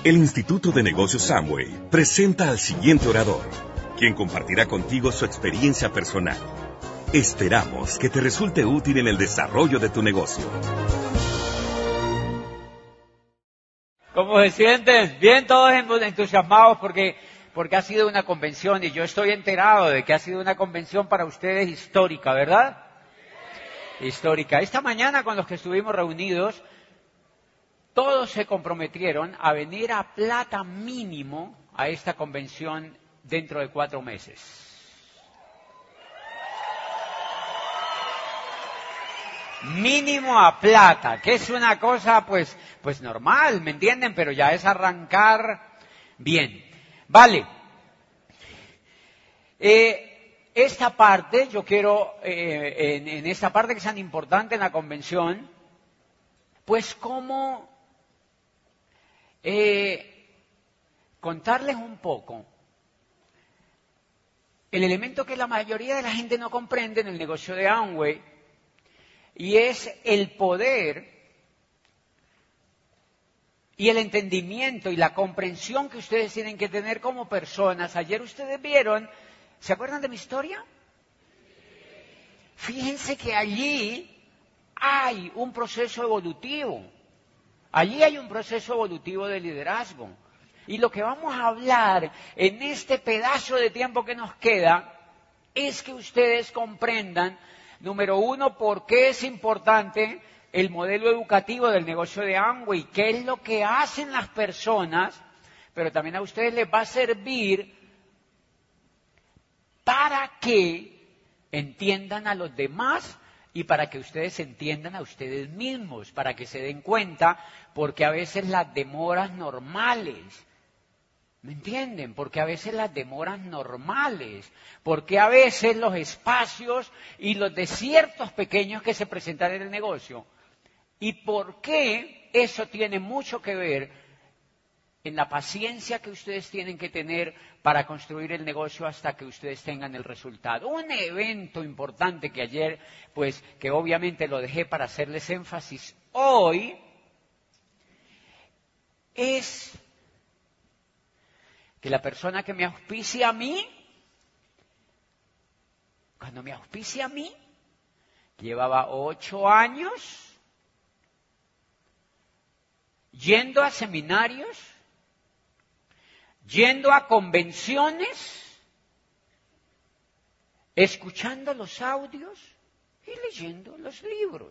El Instituto de Negocios Amway presenta al siguiente orador, quien compartirá contigo su experiencia personal. Esperamos que te resulte útil en el desarrollo de tu negocio. ¿Cómo se sienten? Bien, todos entusiasmados porque ha sido una convención y yo estoy enterado de que ha sido una convención para ustedes histórica, ¿verdad? Histórica. Esta mañana con los que estuvimos reunidos, todos se comprometieron a venir a plata mínimo a esta convención dentro de 4 meses. Mínimo a plata, que es una cosa pues normal, ¿me entienden? Pero ya es arrancar bien. Vale. Esta parte, yo quiero, en esta parte que es tan importante en la convención, pues cómo contarles un poco el elemento que la mayoría de la gente no comprende en el negocio de Amway, y es el poder y el entendimiento y la comprensión que ustedes tienen que tener como personas. Ayer ustedes vieron, ¿se acuerdan de mi historia? Fíjense que allí hay un proceso evolutivo. Allí hay un proceso evolutivo de liderazgo. Y lo que vamos a hablar en este pedazo de tiempo que nos queda es que ustedes comprendan, número uno, por qué es importante el modelo educativo del negocio de Amway, qué es lo que hacen las personas, pero también a ustedes les va a servir para que entiendan a los demás y para que ustedes entiendan a ustedes mismos, para que se den cuenta, porque a veces las demoras normales, ¿me entienden? Porque a veces las demoras normales, porque a veces los espacios y los desiertos pequeños que se presentan en el negocio, y por qué eso tiene mucho que ver en la paciencia que ustedes tienen que tener para construir el negocio hasta que ustedes tengan el resultado. Un evento importante que ayer, pues, que obviamente lo dejé para hacerles énfasis hoy, es que la persona que me auspicia a mí, cuando me auspicia a mí, llevaba 8 años yendo a seminarios, yendo a convenciones, escuchando los audios y leyendo los libros.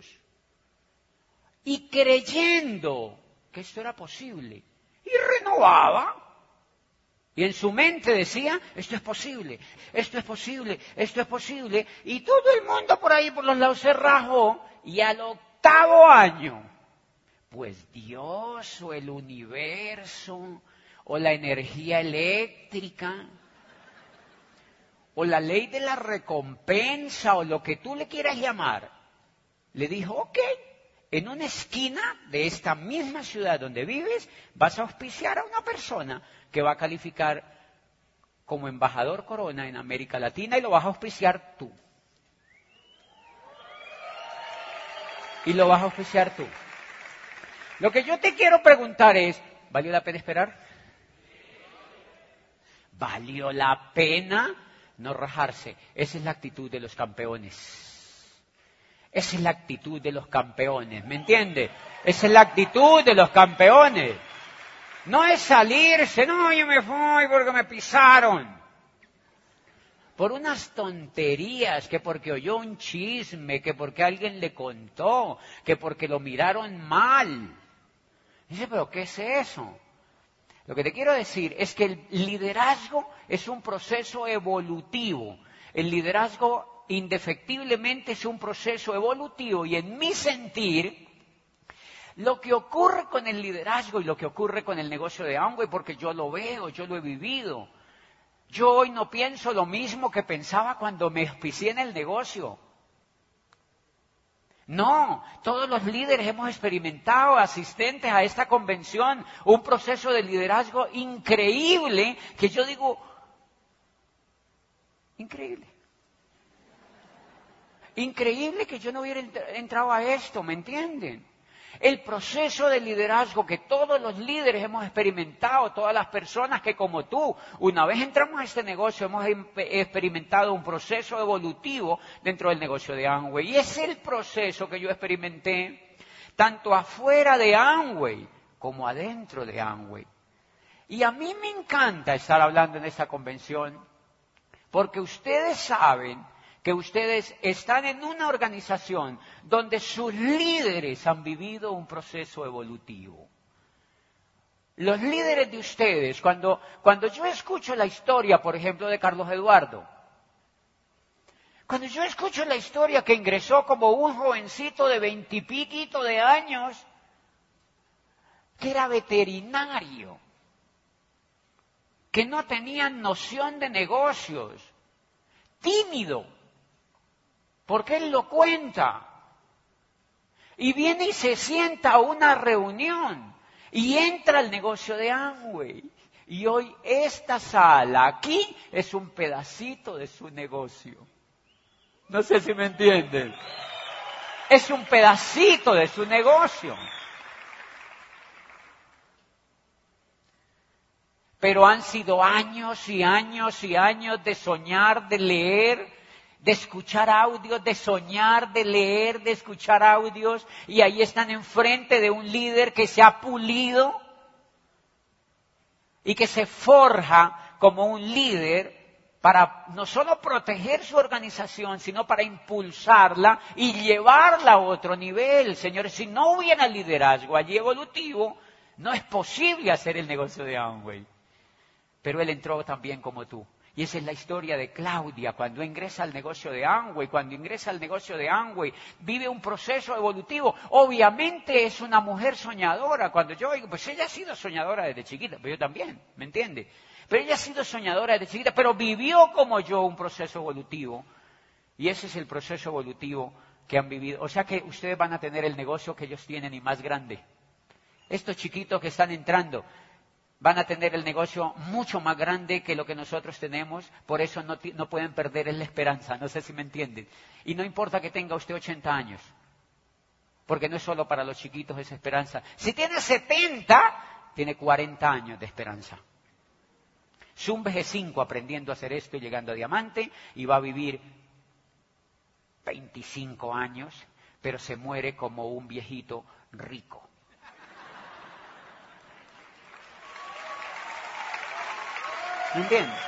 Y creyendo que esto era posible. Y renovaba. Y en su mente decía, esto es posible, esto es posible, esto es posible. Y todo el mundo por ahí, por los lados, se rajó. Y al 8º año, pues Dios o el universo o la energía eléctrica o la ley de la recompensa o lo que tú le quieras llamar, le dijo, ok, en una esquina de esta misma ciudad donde vives vas a auspiciar a una persona que va a calificar como embajador Corona en América Latina y lo vas a auspiciar tú. Y lo vas a auspiciar tú. Lo que yo te quiero preguntar es, ¿valió la pena esperar? ¿Valió la pena no rajarse? Esa es la actitud de los campeones. Esa es la actitud de los campeones, ¿me entiende? Esa es la actitud de los campeones. No es salirse, no, yo me fui porque me pisaron. Por unas tonterías, que porque oyó un chisme, que porque alguien le contó, que porque lo miraron mal. Dice, pero ¿qué es eso? Lo que te quiero decir es que el liderazgo es un proceso evolutivo. El liderazgo indefectiblemente es un proceso evolutivo y en mi sentir, lo que ocurre con el liderazgo y lo que ocurre con el negocio de Amway, porque yo lo veo, yo lo he vivido. Yo hoy no pienso lo mismo que pensaba cuando me auspicié en el negocio. No, todos los líderes hemos experimentado, asistentes a esta convención, un proceso de liderazgo increíble, que yo digo, increíble. Increíble que yo no hubiera entrado a esto, ¿me entienden? el proceso de liderazgo que todos los líderes hemos experimentado, todas las personas que como tú, una vez entramos a este negocio, hemos experimentado un proceso evolutivo dentro del negocio de Amway. Y es el proceso que yo experimenté tanto afuera de Amway como adentro de Amway. Y a mí me encanta estar hablando en esta convención porque ustedes saben que ustedes están en una organización donde sus líderes han vivido un proceso evolutivo. Los líderes de ustedes, cuando yo escucho la historia, por ejemplo, de Carlos Eduardo, cuando yo escucho la historia que ingresó como un jovencito de 20 y piquito de años, que era veterinario, que no tenía noción de negocios, tímido, porque él lo cuenta. Y viene y se sienta a una reunión y entra al negocio de Amway. Y hoy esta sala aquí es un pedacito de su negocio. No sé si me entienden. Es un pedacito de su negocio. Pero han sido años y años y años de soñar, de leer, de escuchar audios, de soñar, de leer, de escuchar audios, y ahí están enfrente de un líder que se ha pulido y que se forja como un líder para no solo proteger su organización, sino para impulsarla y llevarla a otro nivel. Señores, si no hubiera liderazgo allí evolutivo, no es posible hacer el negocio de Amway. Pero él entró también como tú. Y esa es la historia de Claudia, cuando ingresa al negocio de Amway. Cuando ingresa al negocio de Amway, vive un proceso evolutivo. Obviamente es una mujer soñadora. Cuando yo digo, pues ella ha sido soñadora desde chiquita, pero yo también, ¿me entiende? Pero ella ha sido soñadora desde chiquita, pero vivió como yo un proceso evolutivo. Y ese es el proceso evolutivo que han vivido. O sea que ustedes van a tener el negocio que ellos tienen y más grande. Estos chiquitos que están entrando van a tener el negocio mucho más grande que lo que nosotros tenemos, por eso no pueden perder la esperanza, no sé si me entienden. Y no importa que tenga usted 80 años, porque no es solo para los chiquitos esa esperanza. Si tiene 70, tiene 40 años de esperanza. Zumbe G5 aprendiendo a hacer esto y llegando a diamante, y va a vivir 25 años, pero se muere como un viejito rico. ¿Me entiendes?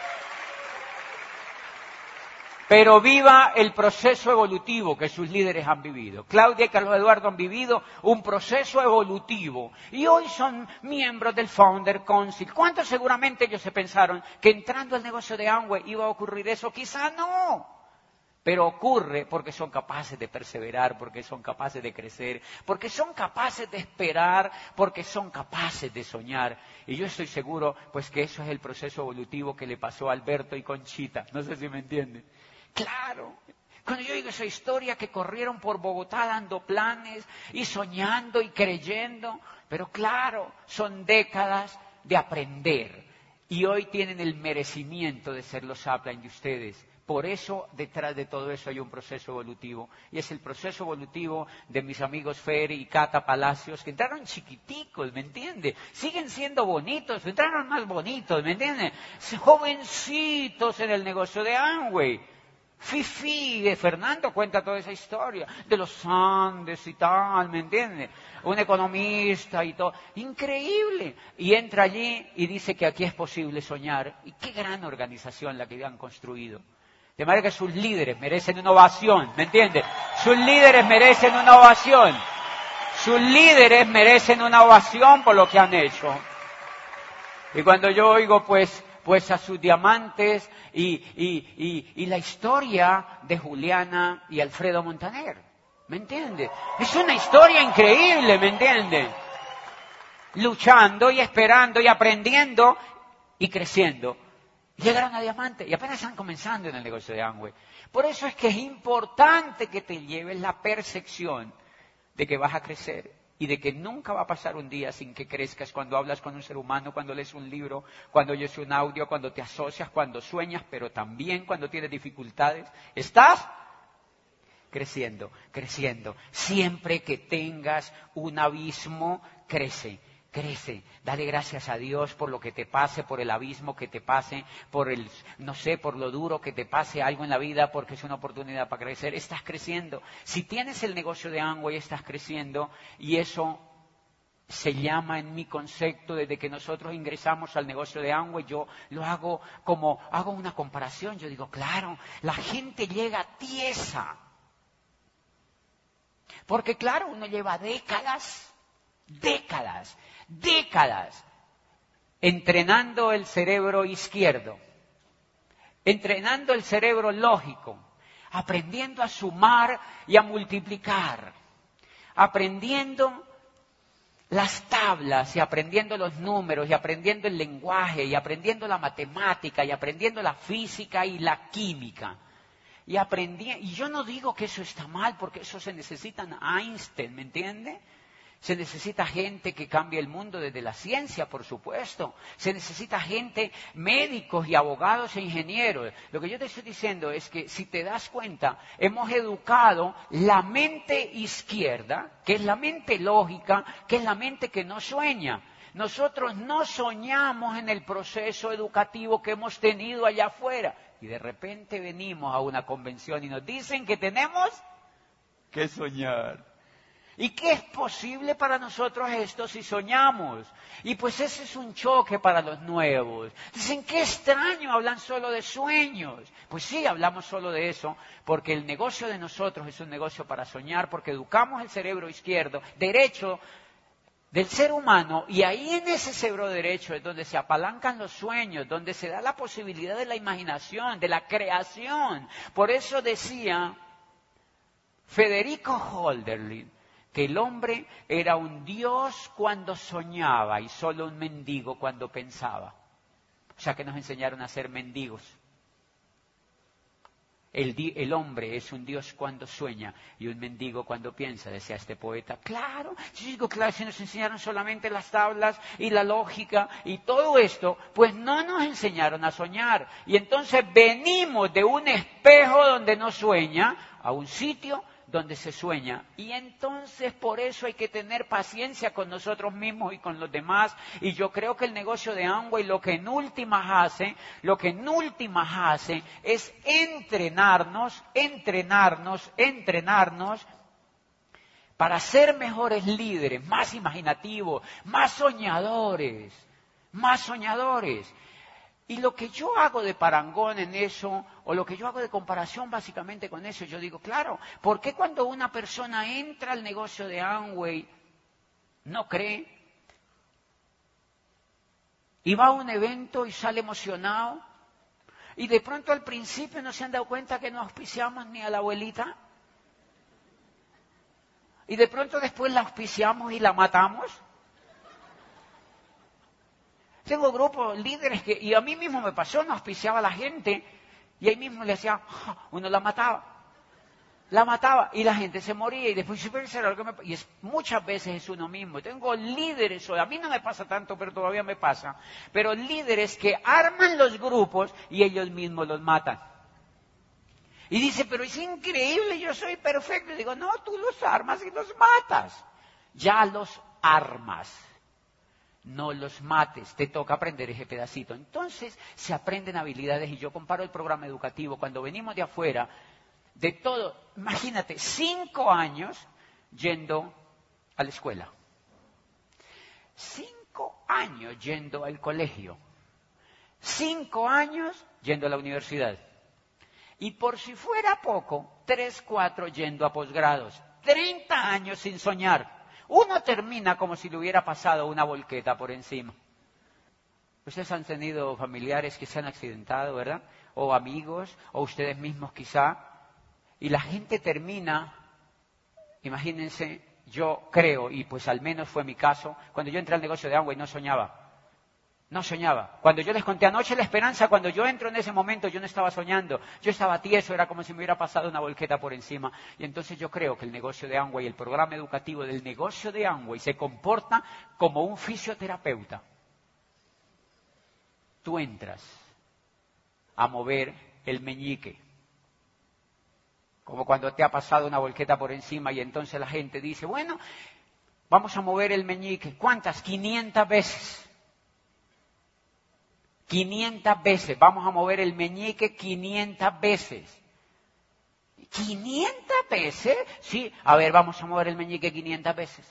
Pero viva el proceso evolutivo que sus líderes han vivido. Claudia y Carlos Eduardo han vivido un proceso evolutivo y hoy son miembros del Founder Council. ¿Cuántos seguramente ellos se pensaron que entrando al negocio de Amway iba a ocurrir eso? Quizá no. Pero ocurre porque son capaces de perseverar, porque son capaces de crecer, porque son capaces de esperar, porque son capaces de soñar. Y yo estoy seguro, pues, que eso es el proceso evolutivo que le pasó a Alberto y Conchita. No sé si me entienden. Claro. Cuando yo digo esa historia que corrieron por Bogotá dando planes y soñando y creyendo, pero claro, son décadas de aprender. Y hoy tienen el merecimiento de ser los upline de ustedes. Por eso, detrás de todo eso hay un proceso evolutivo. Y es el proceso evolutivo de mis amigos Fer y Cata Palacios, que entraron chiquiticos, ¿me entiende? Siguen siendo bonitos, entraron más bonitos, ¿me entiende? Jovencitos en el negocio de Amway. Fifi, Fernando cuenta toda esa historia de los Andes y tal, ¿me entiende? Un economista y todo. Increíble. Y entra allí y dice que aquí es posible soñar. Y qué gran organización la que han construido. De manera que sus líderes merecen una ovación, ¿me entiende? Sus líderes merecen una ovación. Sus líderes merecen una ovación por lo que han hecho. Y cuando yo oigo, pues a sus diamantes y la historia de Juliana y Alfredo Montaner, ¿me entiende? Es una historia increíble, ¿me entiende? Luchando y esperando y aprendiendo y creciendo. Llegaron a diamante y apenas están comenzando en el negocio de Amway. Por eso es que es importante que te lleves la percepción de que vas a crecer y de que nunca va a pasar un día sin que crezcas cuando hablas con un ser humano, cuando lees un libro, cuando oyes un audio, cuando te asocias, cuando sueñas, pero también cuando tienes dificultades. ¿Estás? creciendo, creciendo. Siempre que tengas un abismo, crece. Crece, dale gracias a Dios por lo que te pase, por el abismo que te pase, por el, no sé, por lo duro que te pase algo en la vida, porque es una oportunidad para crecer. Estás creciendo. Si tienes el negocio de Amway, estás creciendo, y eso se llama en mi concepto, desde que nosotros ingresamos al negocio de Amway, yo lo hago como, hago una comparación, yo digo, claro, la gente llega tiesa. Porque claro, uno lleva décadas entrenando el cerebro izquierdo, entrenando el cerebro lógico, aprendiendo a sumar y a multiplicar, aprendiendo las tablas y aprendiendo los números y aprendiendo el lenguaje y aprendiendo la matemática y aprendiendo la física y la química. Y yo no digo que eso está mal, porque eso se necesita en Einstein, ¿me entiende? Se necesita gente que cambie el mundo desde la ciencia, por supuesto. Se necesita gente, médicos y abogados e ingenieros. Lo que yo te estoy diciendo es que, si te das cuenta, hemos educado la mente izquierda, que es la mente lógica, que es la mente que no sueña. Nosotros no soñamos en el proceso educativo que hemos tenido allá afuera. Y de repente venimos a una convención y nos dicen que tenemos que soñar. ¿Y qué es posible para nosotros esto si soñamos? Y pues ese es un choque para los nuevos. Dicen, qué extraño, hablan solo de sueños. Pues sí, hablamos solo de eso, porque el negocio de nosotros es un negocio para soñar, porque educamos el cerebro izquierdo, derecho del ser humano, y ahí en ese cerebro derecho es donde se apalancan los sueños, donde se da la posibilidad de la imaginación, de la creación. Por eso decía Federico Holderlin, que el hombre era un dios cuando soñaba y solo un mendigo cuando pensaba. O sea que nos enseñaron a ser mendigos. El hombre es un dios cuando sueña y un mendigo cuando piensa, decía este poeta. Claro, yo digo, claro, si nos enseñaron solamente las tablas y la lógica y todo esto, pues no nos enseñaron a soñar. Y entonces venimos de un espejo donde no sueña a un sitio donde se sueña. Y entonces por eso hay que tener paciencia con nosotros mismos y con los demás. Y yo creo que el negocio de Amway lo que en últimas hace es entrenarnos para ser mejores líderes, más imaginativos, más soñadores. Y lo que yo hago de parangón en eso, o lo que yo hago de comparación básicamente con eso, yo digo, claro, ¿por qué cuando una persona entra al negocio de Amway no cree? Y va a un evento y sale emocionado, y de pronto al principio no se han dado cuenta que no auspiciamos ni a la abuelita, y de pronto después la auspiciamos y la matamos. Tengo grupos, líderes que, y a mí mismo me pasó, no auspiciaba a la gente, y ahí mismo le hacía, uno la mataba, y la gente se moría, y después muchas veces es uno mismo. Tengo líderes, a mí no me pasa tanto, pero todavía me pasa, pero líderes que arman los grupos y ellos mismos los matan. Y dice, pero es increíble, yo soy perfecto. Y digo, no, tú los armas y los matas. Ya los armas. No los mates, te toca aprender ese pedacito. Entonces se aprenden habilidades, y yo comparo el programa educativo cuando venimos de afuera, de todo. Imagínate, 5 años yendo a la escuela, 5 años yendo al colegio, 5 años yendo a la universidad, y por si fuera poco, 3, 4 yendo a posgrados, 30 años sin soñar. Uno termina como si le hubiera pasado una volqueta por encima. Ustedes han tenido familiares que se han accidentado, ¿verdad? O amigos, o ustedes mismos quizá. Y la gente termina, imagínense, yo creo, y pues al menos fue mi caso, cuando yo entré al negocio de Amway no soñaba. Cuando yo les conté anoche la esperanza, cuando yo entro en ese momento, yo no estaba soñando. Yo estaba tieso, era como si me hubiera pasado una volqueta por encima. Y entonces yo creo que el negocio de Amway, el programa educativo del negocio de Amway, se comporta como un fisioterapeuta. Tú entras a mover el meñique. Como cuando te ha pasado una volqueta por encima y entonces la gente dice, bueno, vamos a mover el meñique. ¿Cuántas? 500 veces. 500 veces. Vamos a mover el meñique 500 veces. ¿500 veces? Sí. A ver, vamos a mover el meñique 500 veces.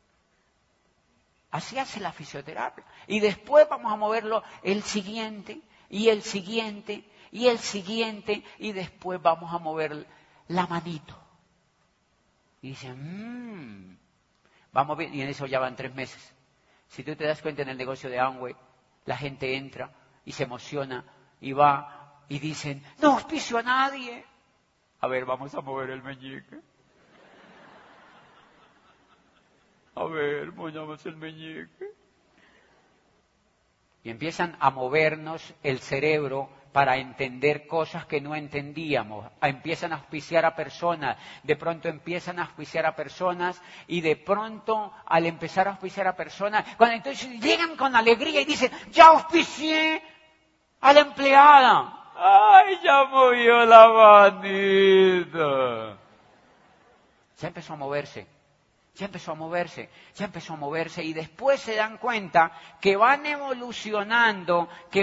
Así hace la fisioterapia. Y después vamos a moverlo el siguiente, y el siguiente, y el siguiente, y después vamos a mover la manito. Y dicen, vamos bien, y en eso ya van 3 meses. Si tú te das cuenta en el negocio de Amway, la gente entra y se emociona, y va, y dicen, no auspicio a nadie. A ver, vamos a mover el meñique. A ver, movamos el meñique. Y empiezan a movernos el cerebro para entender cosas que no entendíamos. Empiezan a auspiciar a personas, de pronto empiezan a auspiciar a personas, y de pronto, al empezar a auspiciar a personas, cuando entonces llegan con alegría y dicen, ya auspicié a la empleada. ¡Ay, ya movió la manita! Ya empezó a moverse. Ya empezó a moverse, ya empezó a moverse, y después se dan cuenta que van evolucionando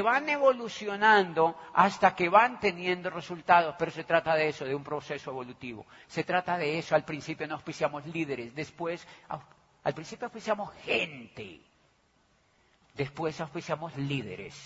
hasta que van teniendo resultados. Pero se trata de eso, de un proceso evolutivo. Se trata de eso. Al principio no auspiciamos líderes, después, al principio auspiciamos gente, después auspiciamos líderes.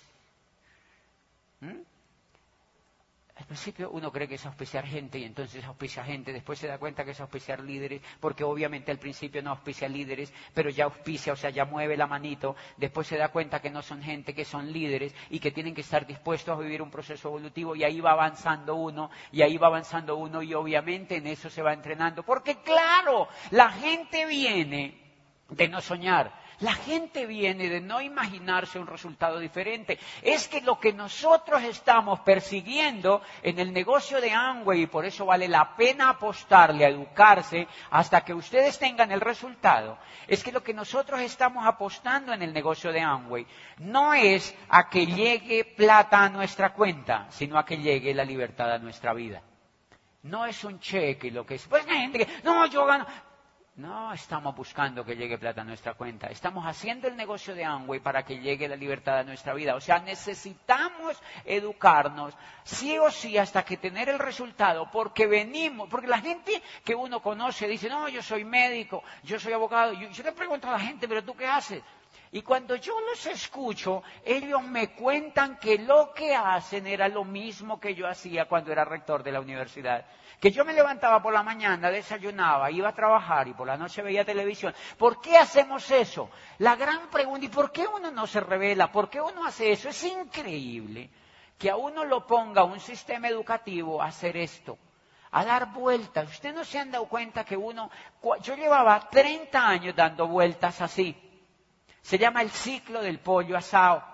Al principio uno cree que es auspiciar gente y entonces auspicia gente, después se da cuenta que es auspiciar líderes, porque obviamente al principio no auspicia líderes, pero ya auspicia, o sea, ya mueve la manito, después se da cuenta que no son gente, que son líderes y que tienen que estar dispuestos a vivir un proceso evolutivo, y ahí va avanzando uno, y obviamente en eso se va entrenando, porque claro, la gente viene de no soñar. La gente viene de no imaginarse un resultado diferente. Es que lo que nosotros estamos persiguiendo en el negocio de Amway, y por eso vale la pena apostarle a educarse hasta que ustedes tengan el resultado, es que lo que nosotros estamos apostando en el negocio de Amway no es a que llegue plata a nuestra cuenta, sino a que llegue la libertad a nuestra vida. No es un cheque lo que es. Pues hay gente que, no, yo gano. No estamos buscando que llegue plata a nuestra cuenta. Estamos haciendo el negocio de Amway para que llegue la libertad a nuestra vida. O sea, necesitamos educarnos sí o sí hasta que tener el resultado, porque la gente que uno conoce dice, no, yo soy médico, yo soy abogado. Yo le pregunto a la gente, ¿pero tú qué haces? Y cuando yo los escucho, ellos me cuentan que lo que hacen era lo mismo que yo hacía cuando era rector de la universidad. Que yo me levantaba por la mañana, desayunaba, iba a trabajar y por la noche veía televisión. ¿Por qué hacemos eso? La gran pregunta, ¿y por qué uno no se revela? ¿Por qué uno hace eso? Es increíble que a uno lo ponga un sistema educativo a hacer esto, a dar vueltas. ¿Ustedes no se han dado cuenta que yo llevaba 30 años dando vueltas así? Se llama el ciclo del pollo asado.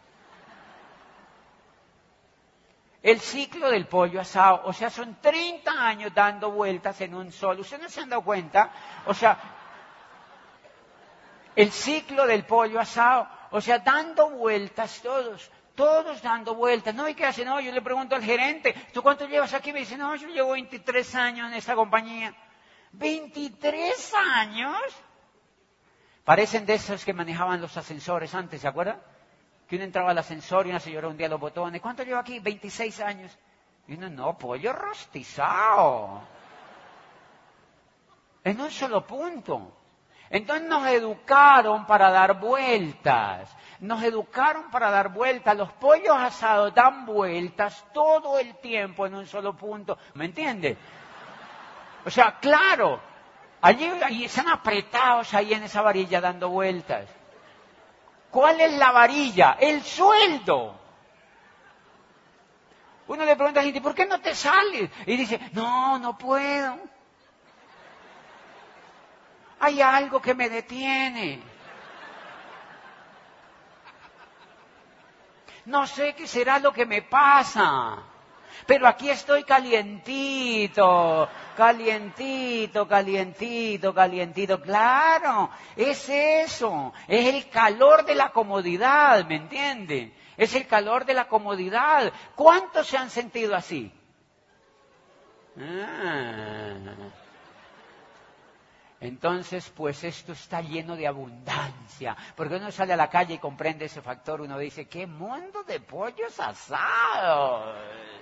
El ciclo del pollo asado, o sea, son 30 años dando vueltas en un solo. ¿Ustedes no se han dado cuenta? O sea, el ciclo del pollo asado, o sea, dando vueltas todos dando vueltas. ¿No? ¿Y qué hacen? No, yo le pregunto al gerente, ¿tú cuánto llevas aquí? Me dice, no, yo llevo 23 años en esta compañía. ¿23 años? Parecen de esos que manejaban los ascensores antes, ¿se acuerdan? Que uno entraba al ascensor y una señora hundía los botones. ¿Cuánto lleva aquí? 26 años. Y uno, no, pollo rostizado. En un solo punto. Entonces nos educaron para dar vueltas. Los pollos asados dan vueltas todo el tiempo en un solo punto. ¿Me entiendes? O sea, claro. Allí están apretados ahí en esa varilla dando vueltas. ¿Cuál es la varilla? El sueldo. Uno le pregunta a la gente, ¿por qué no te sales? Y dice, no puedo. Hay algo que me detiene. No sé qué será lo que me pasa. Pero aquí estoy calientito. Claro, es eso. Es el calor de la comodidad, ¿me entiende? Es el calor de la comodidad. ¿Cuántos se han sentido así? Entonces, pues esto está lleno de abundancia. Porque uno sale a la calle y comprende ese factor, uno dice, ¡qué mundo de pollos asados!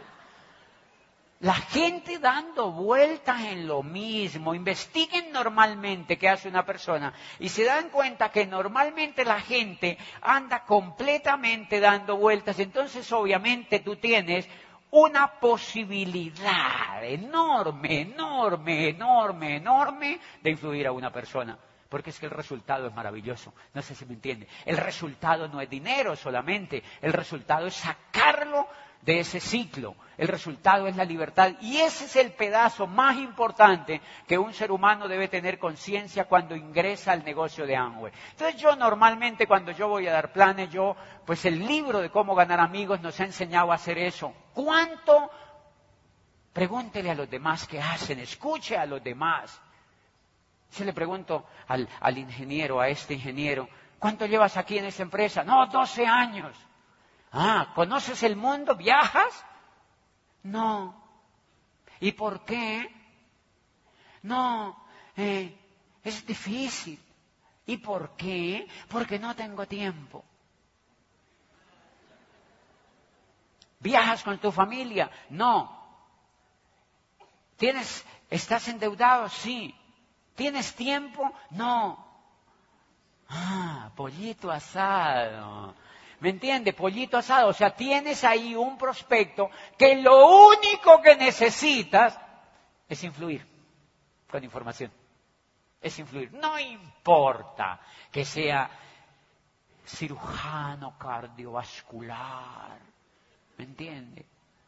La gente dando vueltas en lo mismo. Investiguen normalmente qué hace una persona y se dan cuenta que normalmente la gente anda completamente dando vueltas. Entonces, obviamente, tú tienes una posibilidad enorme, enorme, enorme, enorme de influir a una persona. Porque es que el resultado es maravilloso. No sé si me entiende. El resultado no es dinero solamente. El resultado es sacarlo de ese ciclo. El resultado es la libertad. Y ese es el pedazo más importante que un ser humano debe tener conciencia cuando ingresa al negocio de Amway. Entonces yo normalmente cuando yo voy a dar planes, pues el libro de cómo ganar amigos nos ha enseñado a hacer eso. ¿Cuánto? Pregúntele a los demás qué hacen, escuche a los demás. Yo le pregunto al ingeniero, a este ingeniero, ¿cuánto llevas aquí en esta empresa? No, 12 años. Ah, ¿conoces el mundo? ¿Viajas? No. ¿Y por qué? No, es difícil. ¿Y por qué? Porque no tengo tiempo. ¿Viajas con tu familia? No. ¿Estás endeudado? Sí. ¿Tienes tiempo? No. Ah, pollito asado. ¿Me entiende? Pollito asado. O sea, tienes ahí un prospecto que lo único que necesitas es influir con información. Es influir. No importa que sea cirujano cardiovascular. ¿Me entiende?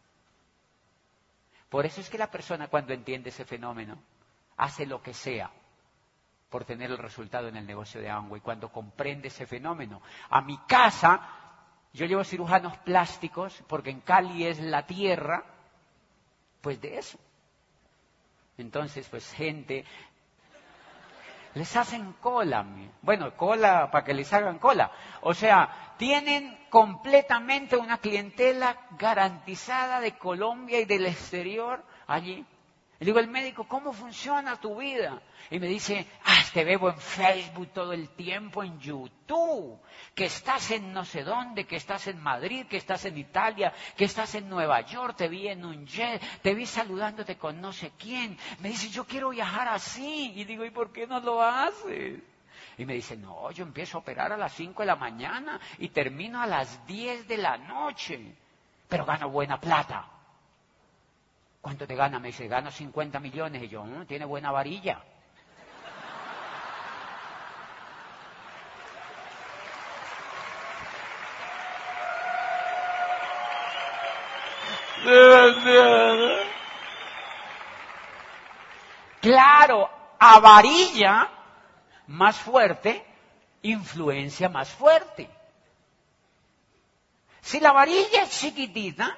Por eso es que la persona cuando entiende ese fenómeno hace lo que sea por tener el resultado en el negocio de Amway. Cuando comprende ese fenómeno. A mi casa, yo llevo cirujanos plásticos, porque en Cali es la tierra, pues de eso. Entonces, pues gente, les hacen cola. Bueno, cola para que les hagan cola. O sea, tienen completamente una clientela garantizada de Colombia y del exterior allí. Le digo al médico, ¿cómo funciona tu vida? Y me dice, te veo en Facebook todo el tiempo, en YouTube, que estás en no sé dónde, que estás en Madrid, que estás en Italia, que estás en Nueva York, te vi en un jet, te vi saludándote con no sé quién. Me dice, yo quiero viajar así. Y digo, ¿y por qué no lo haces? Y me dice, no, yo empiezo a operar a las 5 de la mañana y termino a las 10 de la noche, pero gano buena plata. ¿Cuánto te gana? Me dice, gano 50 millones. Y yo, tiene buena varilla. Claro, a varilla más fuerte, influencia más fuerte. Si la varilla es chiquitita,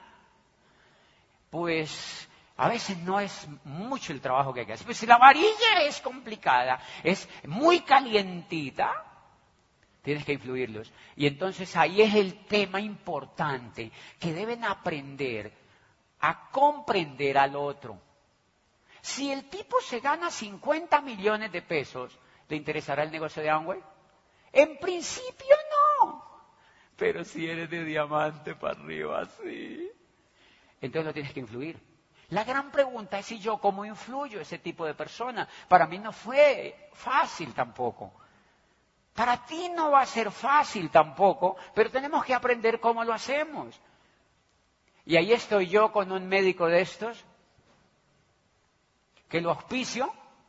pues a veces no es mucho el trabajo que hay que hacer. Pero si la varilla es complicada, es muy calientita, tienes que influirlos. Y entonces ahí es el tema importante, que deben aprender a comprender al otro. Si el tipo se gana 50 millones de pesos, ¿te interesará el negocio de Amway? En principio no. Pero si eres de diamante para arriba, sí. Entonces lo tienes que influir. La gran pregunta es si yo cómo influyo a ese tipo de persona. Para mí no fue fácil tampoco. Para ti no va a ser fácil tampoco, pero tenemos que aprender cómo lo hacemos. Y ahí estoy yo con un médico de estos, que lo auspicio,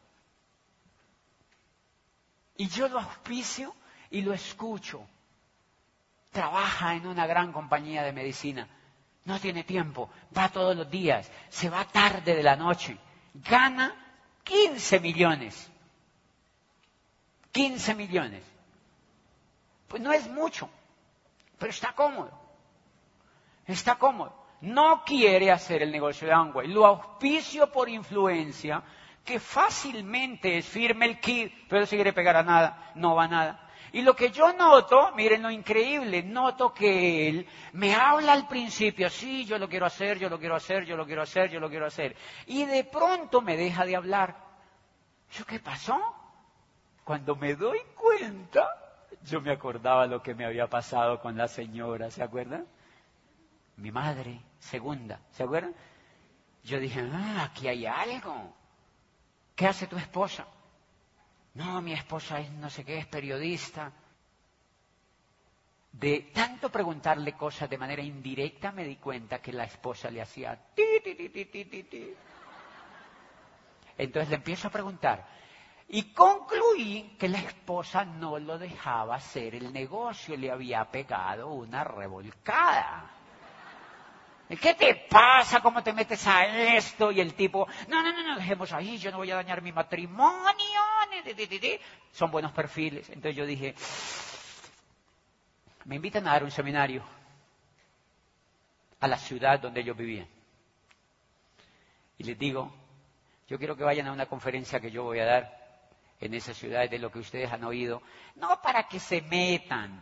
y yo lo auspicio y lo escucho. Trabaja en una gran compañía de medicina. No tiene tiempo, va todos los días, se va tarde de la noche, gana 15 millones. 15 millones. Pues no es mucho, pero está cómodo. Está cómodo. No quiere hacer el negocio de Amway. Lo auspicio por influencia, que fácilmente es firme el kit, pero si quiere pegar a nada, no va a nada. Y lo que yo noto, miren lo increíble, noto que él me habla al principio, sí, yo lo quiero hacer, yo lo quiero hacer, yo lo quiero hacer, yo lo quiero hacer. Y de pronto me deja de hablar. ¿Yo qué pasó? Cuando me doy cuenta, yo me acordaba lo que me había pasado con la señora, ¿se acuerdan? Mi madre, segunda, ¿se acuerdan? Yo dije, aquí hay algo. ¿Qué hace tu esposa? No, mi esposa es no sé qué, es periodista. De tanto preguntarle cosas de manera indirecta me di cuenta que la esposa le hacía ti, ti, ti, ti, ti, ti, ti. Entonces le empiezo a preguntar. Y concluí que la esposa no lo dejaba hacer el negocio, le había pegado una revolcada. ¿Qué te pasa? ¿Cómo te metes a esto? Y el tipo, no, dejemos ahí, yo no voy a dañar mi matrimonio. Son buenos perfiles. Entonces yo dije, me invitan a dar un seminario a la ciudad donde ellos vivían. Y les digo, yo quiero que vayan a una conferencia que yo voy a dar en esa ciudad de lo que ustedes han oído, no para que se metan,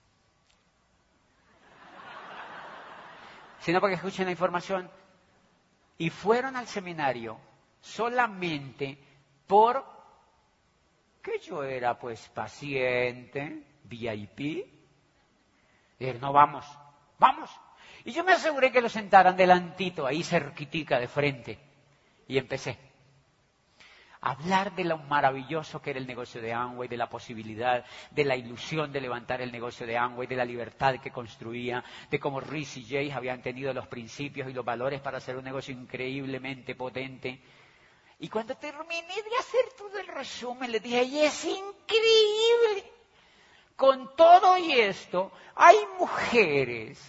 sino para que escuchen la información. Y fueron al seminario solamente por que yo era pues paciente, VIP. Dijeron, no, vamos. Y yo me aseguré que lo sentaran delantito, ahí cerquitica de frente. Y empecé a hablar de lo maravilloso que era el negocio de Amway, de la posibilidad, de la ilusión de levantar el negocio de Amway, de la libertad que construía, de cómo Rhys y Jay habían tenido los principios y los valores para hacer un negocio increíblemente potente. Y cuando terminé de hacer todo el resumen, les dije, ¡y es increíble! Con todo y esto, hay mujeres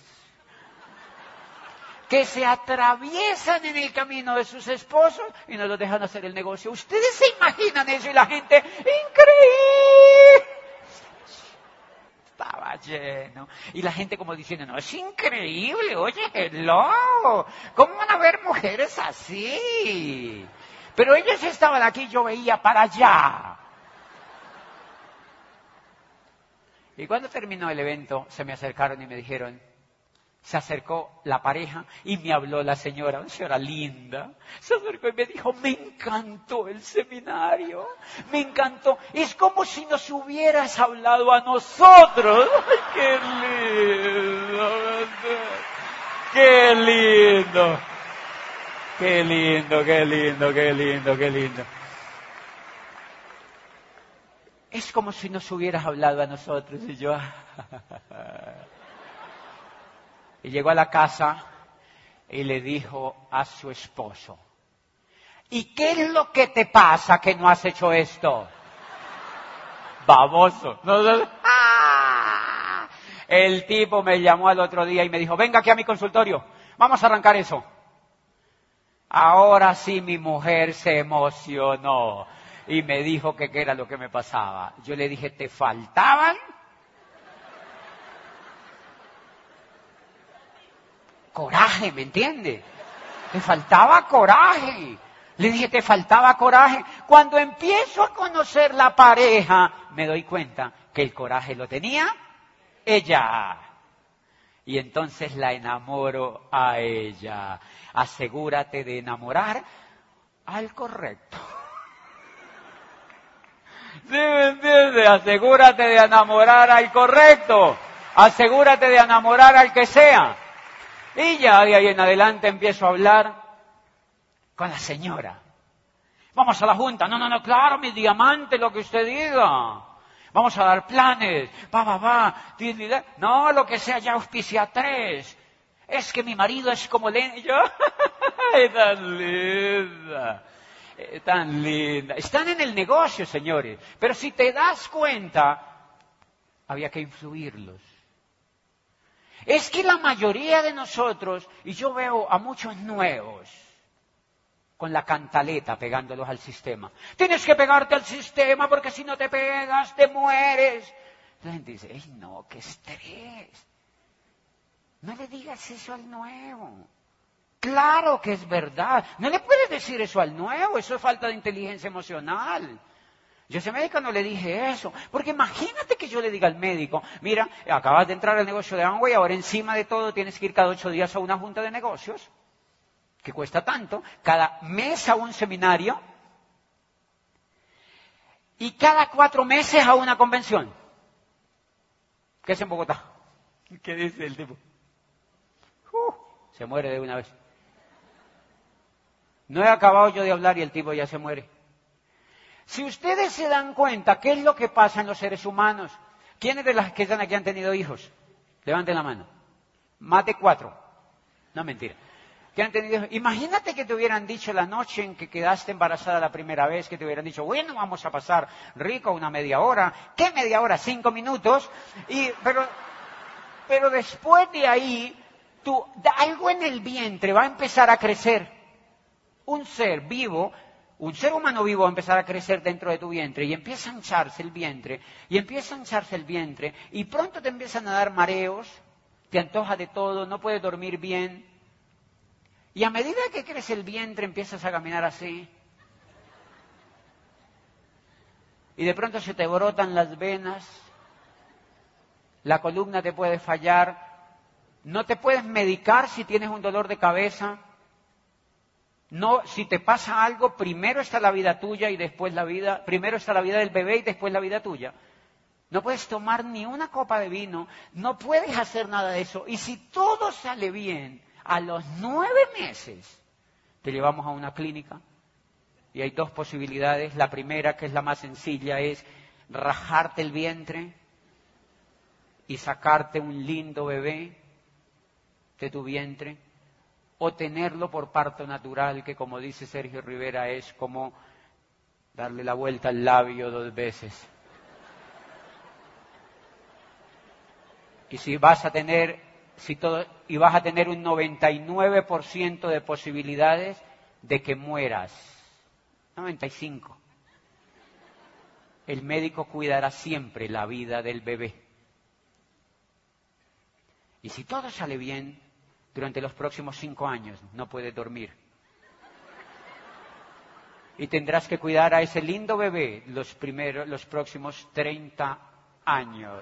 que se atraviesan en el camino de sus esposos y no los dejan hacer el negocio. ¿Ustedes se imaginan eso? Y la gente, ¡increíble! Estaba lleno. Y la gente como diciendo, no, es increíble, oye, hello, ¿cómo van a haber mujeres así? Pero ellos estaban aquí, yo veía para allá. Y cuando terminó el evento, se me acercaron y me dijeron, se acercó la pareja y me habló la señora, una señora linda. Se acercó y me dijo, me encantó el seminario, me encantó. Es como si nos hubieras hablado a nosotros. ¡Ay, qué lindo! ¡Qué lindo! ¡Qué lindo, qué lindo, qué lindo, qué lindo! Es como si nos hubieras hablado a nosotros. Y yo... Y llegó a la casa y le dijo a su esposo, ¿y qué es lo que te pasa que no has hecho esto? Baboso. ¡Ah! El tipo me llamó al otro día y me dijo, venga aquí a mi consultorio, vamos a arrancar eso. Ahora sí mi mujer se emocionó y me dijo que qué era lo que me pasaba. Yo le dije, ¿te faltaban? Coraje, ¿me entiende? Te faltaba coraje. Le dije, te faltaba coraje. Cuando empiezo a conocer la pareja, me doy cuenta que el coraje lo tenía ella. Y entonces la enamoro a ella. Asegúrate de enamorar al correcto. ¿Sí me entiende? Asegúrate de enamorar al correcto. Asegúrate de enamorar al que sea. Y ya de ahí en adelante empiezo a hablar con la señora. Vamos a la junta. No, claro, mi diamante, lo que usted diga. Vamos a dar planes. No, lo que sea, ya auspicia 3. Es que mi marido es como yo. Tan linda. Tan linda. Están en el negocio, señores. Pero si te das cuenta, había que influirlos. Es que la mayoría de nosotros, y yo veo a muchos nuevos, con la cantaleta pegándolos al sistema. Tienes que pegarte al sistema porque si no te pegas, te mueres. La gente dice, ¡ay no, qué estrés! No le digas eso al nuevo. Claro que es verdad. No le puedes decir eso al nuevo, eso es falta de inteligencia emocional. Yo a ese médico no le dije eso, porque imagínate que yo le diga al médico, mira, acabas de entrar al negocio de Amway, ahora encima de todo tienes que ir cada 8 días a una junta de negocios, que cuesta tanto, cada mes a un seminario, y cada 4 meses a una convención, que es en Bogotá. ¿Qué dice el tipo? Se muere de una vez. No he acabado yo de hablar y el tipo ya se muere. Si ustedes se dan cuenta, ¿qué es lo que pasa en los seres humanos? ¿Quiénes de las que están aquí han tenido hijos? Levanten la mano. Más de 4. No, mentira. ¿Qué han tenido hijos? Imagínate que te hubieran dicho la noche en que quedaste embarazada la primera vez, que te hubieran dicho, bueno, vamos a pasar rico una media hora. ¿Qué media hora? 5 minutos. Pero después de ahí, algo en el vientre va a empezar a crecer. Un ser vivo, un ser humano vivo va a empezar a crecer dentro de tu vientre y empieza a hincharse el vientre, y pronto te empiezan a dar mareos, te antoja de todo, no puedes dormir bien. Y a medida que crece el vientre empiezas a caminar así. Y de pronto se te brotan las venas, la columna te puede fallar, no te puedes medicar si tienes un dolor de cabeza. No, si te pasa algo, primero está la vida tuya y después primero está la vida del bebé y después la vida tuya. No puedes tomar ni una copa de vino, no puedes hacer nada de eso. Y si todo sale bien, a los 9 meses te llevamos a una clínica y hay 2 posibilidades. La primera, que es la más sencilla, es rajarte el vientre y sacarte un lindo bebé de tu vientre, o tenerlo por parto natural, que como dice Sergio Rivera es como darle la vuelta al labio 2 veces. Y vas a tener un 99% de posibilidades de que mueras. 95. El médico cuidará siempre la vida del bebé. Y si todo sale bien, durante los próximos 5 años no puedes dormir. Y tendrás que cuidar a ese lindo bebé los próximos 30 años.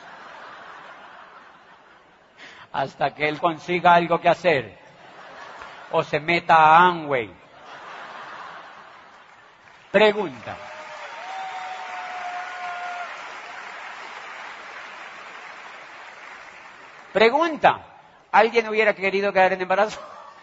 Hasta que él consiga algo que hacer. O se meta a Amway. Pregunta. Pregunta. ¿Alguien hubiera querido quedar en embarazo?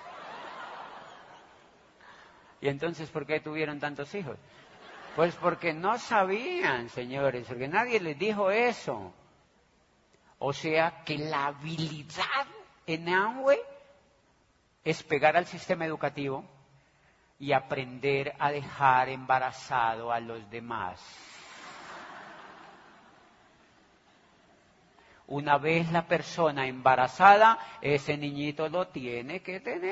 ¿Y entonces por qué tuvieron tantos hijos? Pues porque no sabían, señores, porque nadie les dijo eso. O sea que la habilidad en Amway es pegar al sistema educativo y aprender a dejar embarazado a los demás. Una vez la persona embarazada, ese niñito lo tiene que tener.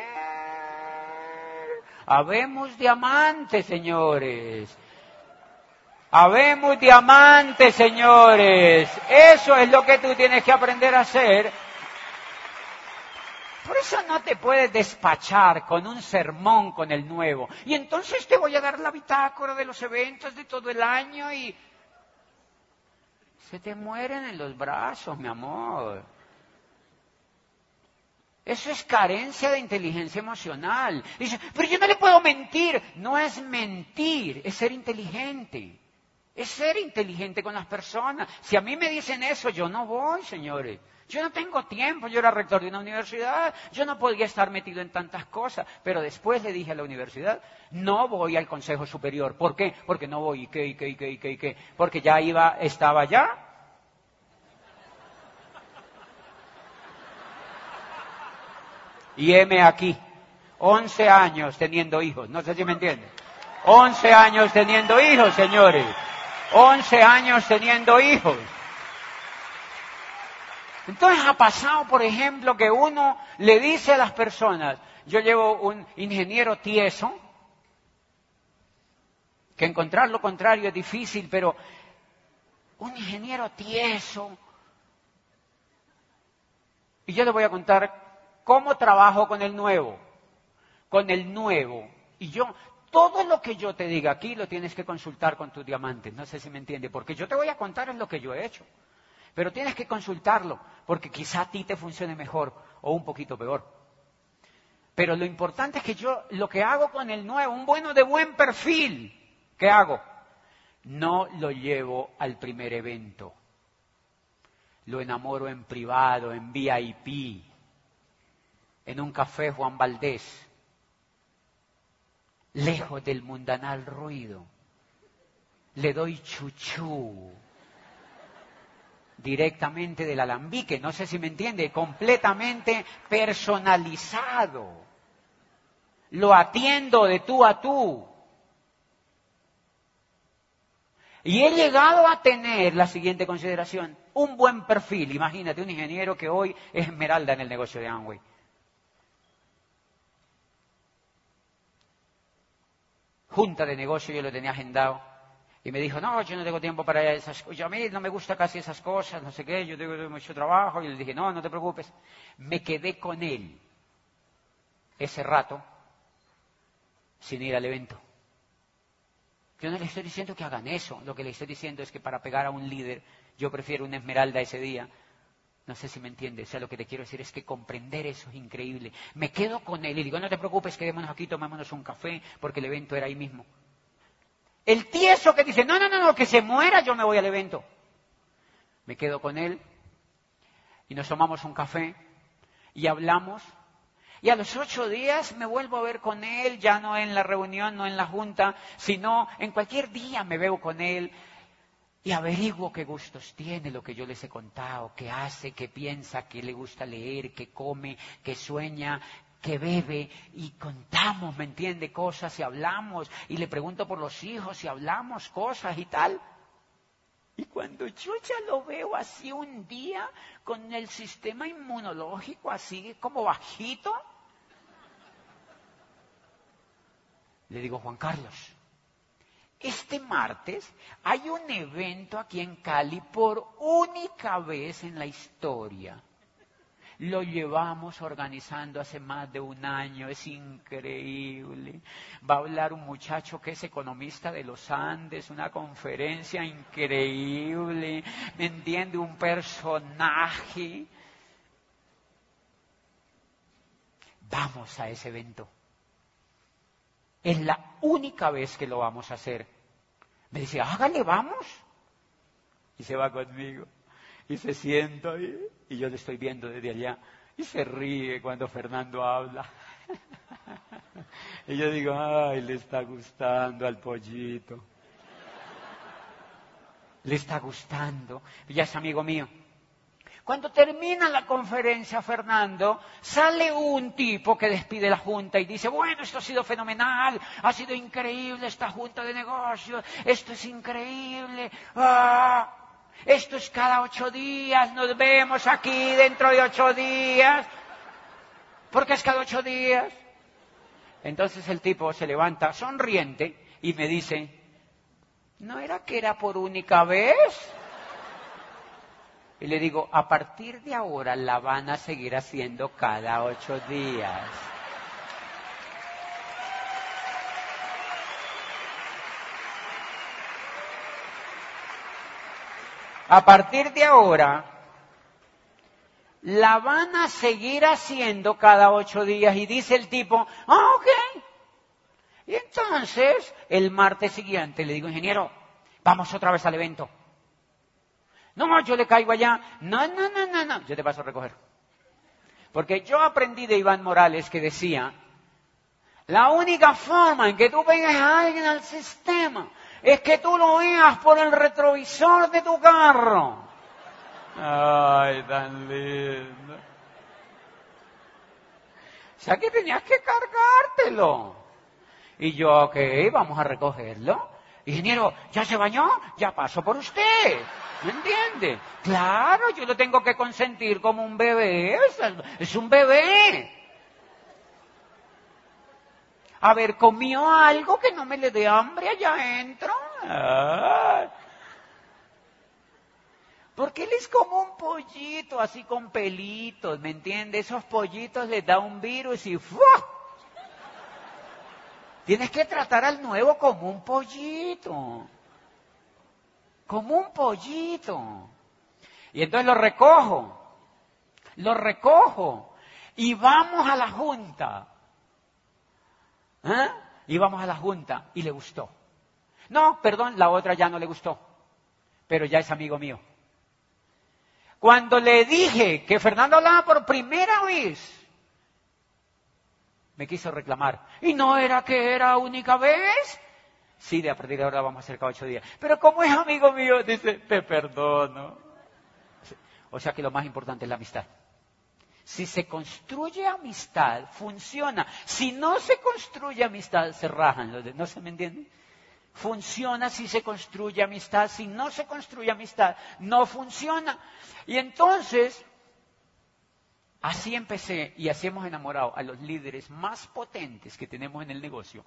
Habemos diamantes, señores. Habemos diamantes, señores. Eso es lo que tú tienes que aprender a hacer. Por eso no te puedes despachar con un sermón con el nuevo. Y entonces te voy a dar la bitácora de los eventos de todo el año y se te mueren en los brazos, mi amor. Eso es carencia de inteligencia emocional. Dice, pero yo no le puedo mentir. No es mentir, es ser inteligente. Es ser inteligente con las personas. Si a mí me dicen eso, yo no voy, señores. Yo no tengo tiempo, yo era rector de una universidad, yo no podía estar metido en tantas cosas. Pero después le dije a la universidad, no voy al Consejo Superior. ¿Por qué? Porque no voy, ¿y qué? Porque ya estaba allá. Y heme aquí, 11 años teniendo hijos, no sé si me entienden. 11 años teniendo hijos, señores. 11 años teniendo hijos. Entonces ha pasado, por ejemplo, que uno le dice a las personas, yo llevo un ingeniero tieso, que encontrar lo contrario es difícil, pero un ingeniero tieso. Y yo le voy a contar cómo trabajo con el nuevo. Y yo Todo lo que yo te diga aquí lo tienes que consultar con tus diamantes. No sé si me entiende, porque yo te voy a contar es lo que yo he hecho. Pero tienes que consultarlo, porque quizá a ti te funcione mejor o un poquito peor. Pero lo importante es que yo, lo que hago con el nuevo, un bueno de buen perfil, ¿qué hago? No lo llevo al primer evento. Lo enamoro en privado, en VIP, en un café Juan Valdés, lejos del mundanal ruido. Le doy chuchú directamente del alambique, no sé si me entiende, completamente personalizado. Lo atiendo de tú a tú. Y he llegado a tener la siguiente consideración, un buen perfil. Imagínate, un ingeniero que hoy es esmeralda en el negocio de Amway. Junta de negocio, yo lo tenía agendado. Y me dijo, no, yo no tengo tiempo para esas cosas. A mí no me gusta casi esas cosas, no sé qué, yo tengo mucho trabajo. Y le dije, no, no te preocupes. Me quedé con él ese rato sin ir al evento. Yo no le estoy diciendo que hagan eso. Lo que le estoy diciendo es que para pegar a un líder, yo prefiero una esmeralda ese día. No sé si me entiendes. O sea, lo que te quiero decir es que comprender eso es increíble. Me quedo con él y digo, no te preocupes, quedémonos aquí, tomémonos un café, porque el evento era ahí mismo. El tieso que dice, no, que se muera, yo me voy al evento. Me quedo con él y nos tomamos un café y hablamos. Y a los 8 días me vuelvo a ver con él, ya no en la reunión, no en la junta, sino en cualquier día me veo con él y averiguo qué gustos tiene, lo que yo les he contado, qué hace, qué piensa, qué le gusta leer, qué come, qué sueña, qué bebe, y contamos, ¿me entiende? Cosas y hablamos, y le pregunto por los hijos y hablamos cosas y tal. Y cuando yo ya lo veo así un día, con el sistema inmunológico así como bajito, le digo, Juan Carlos, este martes hay un evento aquí en Cali por única vez en la historia. Lo llevamos organizando hace más de 1 año, es increíble. Va a hablar un muchacho que es economista de los Andes, una conferencia increíble, ¿me entiende? Un personaje. Vamos a ese evento. Es la única vez que lo vamos a hacer. Me dice, hágale, vamos. Y se va conmigo. Y se sienta ahí, y yo le estoy viendo desde allá, y se ríe cuando Fernando habla. Y yo digo, ay, le está gustando al pollito. Le está gustando, ya es amigo mío. Cuando termina la conferencia, Fernando, sale un tipo que despide la junta y dice, bueno, esto ha sido fenomenal, ha sido increíble esta junta de negocios, esto es increíble, esto es cada 8 días, nos vemos aquí dentro de 8 días. ¿Por qué es cada 8 días? Entonces el tipo se levanta sonriente y me dice, ¿no era que era por única vez? Y le digo, a partir de ahora la van a seguir haciendo cada 8 días. A partir de ahora, la van a seguir haciendo cada 8 días. Y dice el tipo, ok. Y entonces, el martes siguiente le digo, ingeniero, vamos otra vez al evento. No, yo le caigo allá. No, yo te paso a recoger. Porque yo aprendí de Iván Morales que decía, la única forma en que tú vengas a alguien al sistema es que tú lo veas por el retrovisor de tu carro. Ay, tan lindo. O sea que tenías que cargártelo. Y yo, ok, vamos a recogerlo. Ingeniero, ¿ya se bañó? Ya paso por usted. ¿Me entiende? Claro, yo lo tengo que consentir como un bebé. Es un bebé. A ver, ¿comió algo que no me le dé hambre allá adentro? Porque él es como un pollito, así con pelitos, ¿me entiende? Esos pollitos les da un virus y ¡fua! Tienes que tratar al nuevo como un pollito. Como un pollito. Y entonces lo recojo. Y vamos a la junta. Y vamos a la junta y le gustó. No, perdón, la otra ya no le gustó. Pero ya es amigo mío. Cuando le dije que Fernando hablaba por primera vez, me quiso reclamar. ¿Y no era que era única vez? Sí, de a partir de ahora vamos a hacer cada 8 días. Pero como es amigo mío, dice, te perdono. O sea que lo más importante es la amistad. Si se construye amistad, funciona. Si no se construye amistad, se rajan. ¿No se me entiende? Funciona si se construye amistad. Si no se construye amistad, no funciona. Y entonces, así empecé y así hemos enamorado a los líderes más potentes que tenemos en el negocio.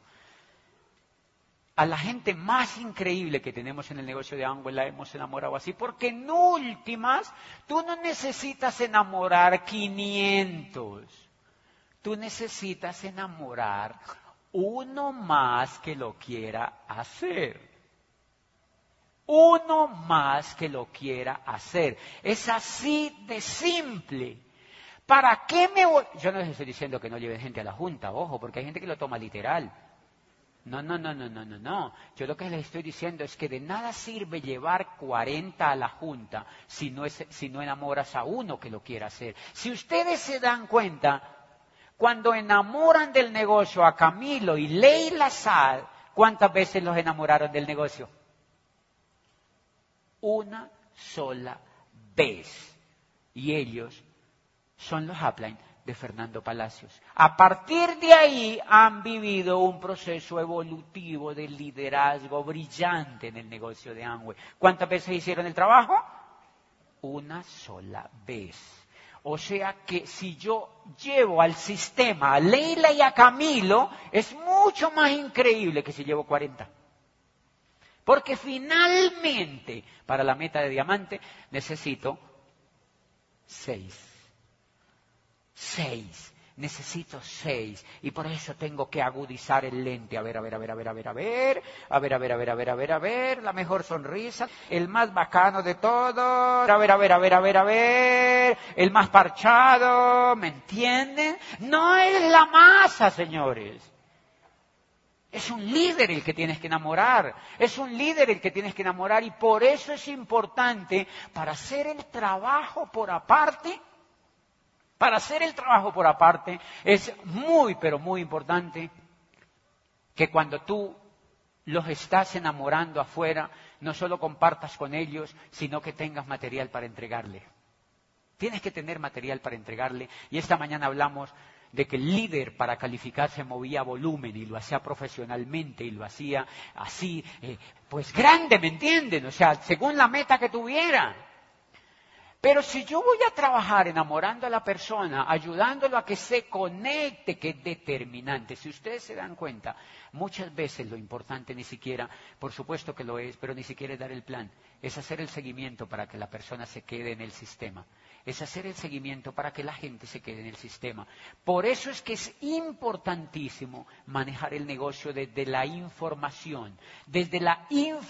A la gente más increíble que tenemos en el negocio de Amway la hemos enamorado así, porque en últimas, tú no necesitas enamorar 500. Tú necesitas enamorar uno más que lo quiera hacer. Uno más que lo quiera hacer. Es así de simple. ¿Para qué me voy? Yo no les estoy diciendo que no lleven gente a la junta, ojo, porque hay gente que lo toma literal. No. Yo lo que les estoy diciendo es que de nada sirve llevar 40 a la junta si no enamoras a uno que lo quiera hacer. Si ustedes se dan cuenta, cuando enamoran del negocio a Camilo y Leila Saad, ¿cuántas veces los enamoraron del negocio? Una sola vez. Y ellos son los upline de Fernando Palacios. A partir de ahí han vivido un proceso evolutivo de liderazgo brillante en el negocio de Amway. ¿Cuántas veces hicieron el trabajo? Una sola vez. O sea que si yo llevo al sistema a Leila y a Camilo, es mucho más increíble que si llevo 40. Porque finalmente, para la meta de diamante, necesito 6. Necesito 6. Y por eso tengo que agudizar el lente. A ver. La mejor sonrisa. El más bacano de todos. A ver. El más parchado. ¿Me entienden? No es la masa, señores. Es un líder el que tienes que enamorar. Y por eso es importante para hacer el trabajo por aparte. Es muy, pero muy importante que cuando tú los estás enamorando afuera, no solo compartas con ellos, sino que tengas material para entregarle. Tienes que tener material para entregarle. Y esta mañana hablamos de que el líder para calificar se movía a volumen y lo hacía profesionalmente y lo hacía así, pues grande, ¿me entienden? O sea, según la meta que tuviera. Pero si yo voy a trabajar enamorando a la persona, ayudándolo a que se conecte, que es determinante. Si ustedes se dan cuenta, muchas veces lo importante ni siquiera, por supuesto que lo es, pero ni siquiera es dar el plan. Es hacer el seguimiento para que la persona se quede en el sistema. Es hacer el seguimiento para que la gente se quede en el sistema. Por eso es que es importantísimo manejar el negocio desde la información. Desde la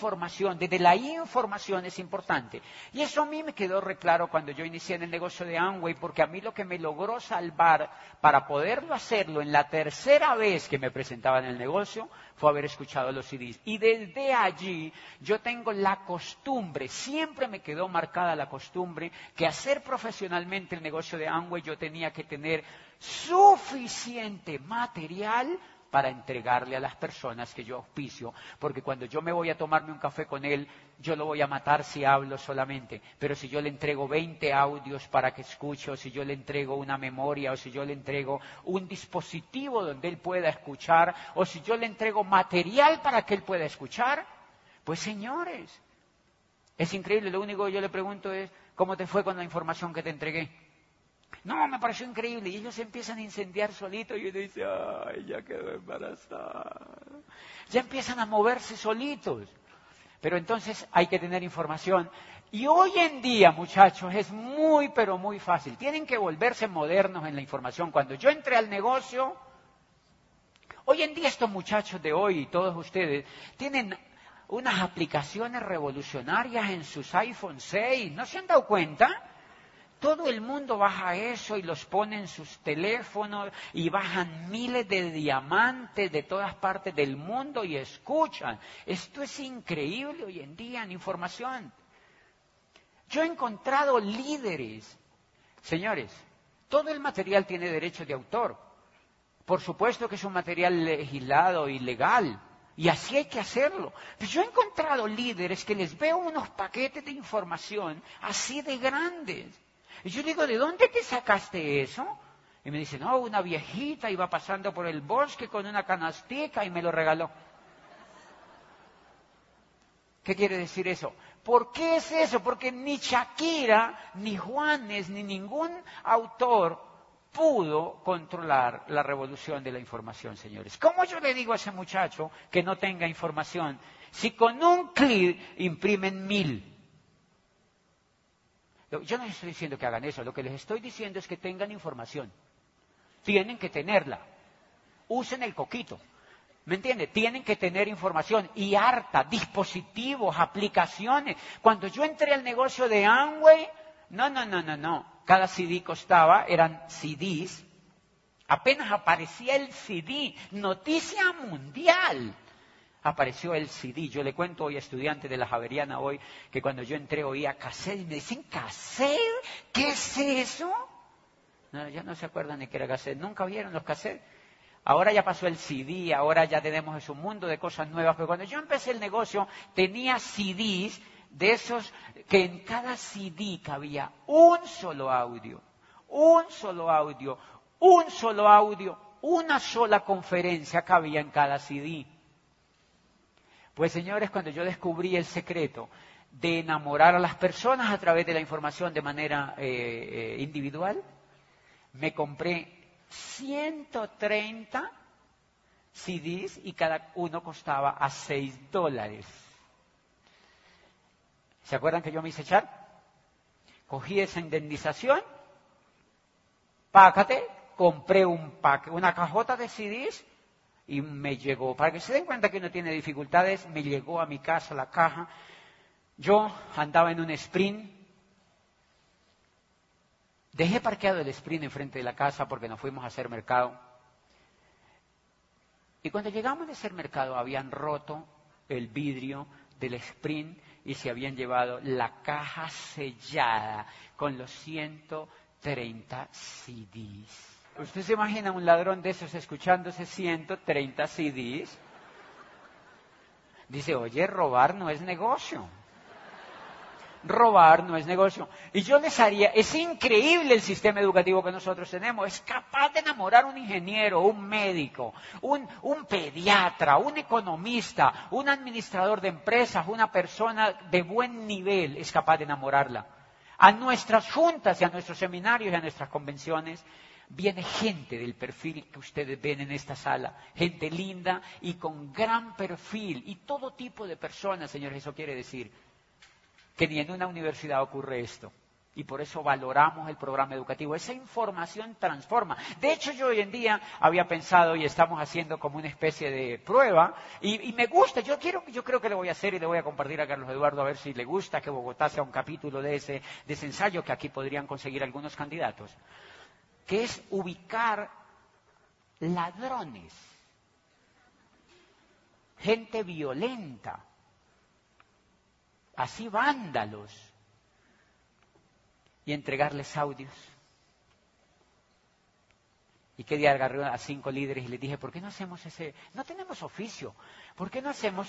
información es importante. Y eso a mí me quedó re claro cuando yo inicié en el negocio de Amway, porque a mí lo que me logró salvar para poderlo hacerlo en la tercera vez que me presentaba en el negocio fue haber escuchado los CDs. Y desde allí yo tengo la costumbre, siempre me quedó marcada la costumbre, que hacer profesionalmente el negocio de Amway yo tenía que tener suficiente material para entregarle a las personas que yo auspicio, porque cuando yo me voy a tomarme un café con él, yo lo voy a matar si hablo solamente, pero si yo le entrego 20 audios para que escuche, o si yo le entrego una memoria, o si yo le entrego un dispositivo donde él pueda escuchar, o si yo le entrego material para que él pueda escuchar, pues señores, es increíble. Lo único que yo le pregunto es, ¿cómo te fue con la información que te entregué? No, me pareció increíble. Y ellos empiezan a incendiar solitos y uno dice, ay, ya quedó embarazada. Ya empiezan a moverse solitos. Pero entonces hay que tener información. Y hoy en día, muchachos, es muy, pero muy fácil. Tienen que volverse modernos en la información. Cuando yo entré al negocio, Hoy en día estos muchachos de hoy y todos ustedes tienen unas aplicaciones revolucionarias en sus iPhone 6. ¿No se han dado cuenta? Todo el mundo baja eso y los pone en sus teléfonos y bajan miles de diamantes de todas partes del mundo y escuchan. Esto es increíble hoy en día en información. Yo he encontrado líderes. Señores, todo el material tiene derecho de autor. Por supuesto que es un material legislado y legal. Y así hay que hacerlo. Pero yo he encontrado líderes que les veo unos paquetes de información así de grandes. Y yo digo, ¿de dónde te sacaste eso? Y me dicen, no, una viejita iba pasando por el bosque con una canastica y me lo regaló. ¿Qué quiere decir eso? ¿Por qué es eso? Porque ni Shakira, ni Juanes, ni ningún autor pudo controlar la revolución de la información, señores. ¿Cómo yo le digo a ese muchacho que no tenga información si con un clic imprimen 1000? Yo no les estoy diciendo que hagan eso, lo que les estoy diciendo es que tengan información. Tienen que tenerla. Usen el coquito. ¿Me entiende? Tienen que tener información y harta, dispositivos, aplicaciones. Cuando yo entré al negocio de Amway, no. Cada CD costaba, eran CDs. Apenas aparecía el CD, noticia mundial. Apareció el CD. Yo le cuento hoy a estudiantes de la Javeriana hoy que cuando yo entré oía cassette y me dicen, ¿cassette? ¿Qué es eso? No, ya no se acuerdan de qué era cassette. Nunca vieron los cassettes. Ahora ya pasó el CD, ahora ya tenemos un mundo de cosas nuevas. Pero cuando yo empecé el negocio tenía CDs de esos que en cada CD cabía un solo audio, una sola conferencia cabía en cada CD. Pues señores, cuando yo descubrí el secreto de enamorar a las personas a través de la información de manera individual, me compré 130 CDs y cada uno costaba a $6. ¿Se acuerdan que yo me hice echar? Cogí esa indemnización, págate, compré una cajota de CDs y me llegó. Para que se den cuenta que uno tiene dificultades, me llegó a mi casa la caja. Yo andaba en un sprint. Dejé parqueado el sprint enfrente de la casa porque nos fuimos a hacer mercado. Y cuando llegamos a hacer mercado habían roto el vidrio del sprint y se habían llevado la caja sellada con los 130 CDs. ¿Usted se imagina un ladrón de esos escuchándose 130 CDs? Dice, oye, robar no es negocio. Robar no es negocio. Y yo les haría, es increíble el sistema educativo que nosotros tenemos. Es capaz de enamorar a un ingeniero, un médico, un pediatra, un economista, un administrador de empresas, una persona de buen nivel, es capaz de enamorarla. A nuestras juntas y a nuestros seminarios y a nuestras convenciones viene gente del perfil que ustedes ven en esta sala, gente linda y con gran perfil, y todo tipo de personas, señores, eso quiere decir que ni en una universidad ocurre esto. Y por eso valoramos el programa educativo. Esa información transforma. De hecho, yo hoy en día había pensado y estamos haciendo como una especie de prueba. Y me gusta, yo creo que lo voy a hacer y le voy a compartir a Carlos Eduardo a ver si le gusta que Bogotá sea un capítulo de ese ensayo que aquí podrían conseguir algunos candidatos. Que es ubicar ladrones, gente violenta, así vándalos, y entregarles audios. Y que día agarré a 5 líderes y les dije, ¿por qué no hacemos ese? No tenemos oficio. ¿Por qué no hacemos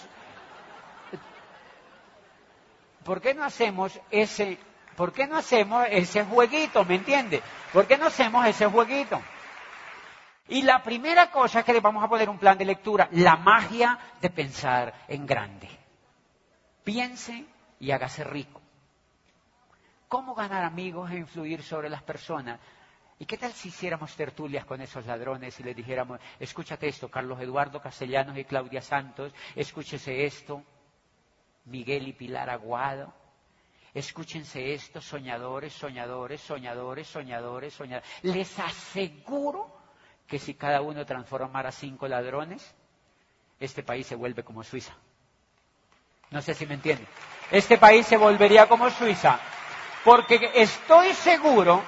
ese jueguito? ¿Me entiende? ¿Por qué no hacemos ese jueguito? Y la primera cosa es que le vamos a poner un plan de lectura, la magia de pensar en grande. Piense y hágase rico. ¿Cómo ganar amigos e influir sobre las personas? ¿Y qué tal si hiciéramos tertulias con esos ladrones y les dijéramos, escúchate esto, Carlos Eduardo Castellanos y Claudia Santos, escúchese esto, Miguel y Pilar Aguado, escúchense esto, soñadores, soñadores, soñadores, soñadores, soñadores. Les aseguro que si cada uno transformara 5 ladrones, este país se vuelve como Suiza. No sé si me entienden. Este país se volvería como Suiza, porque estoy seguro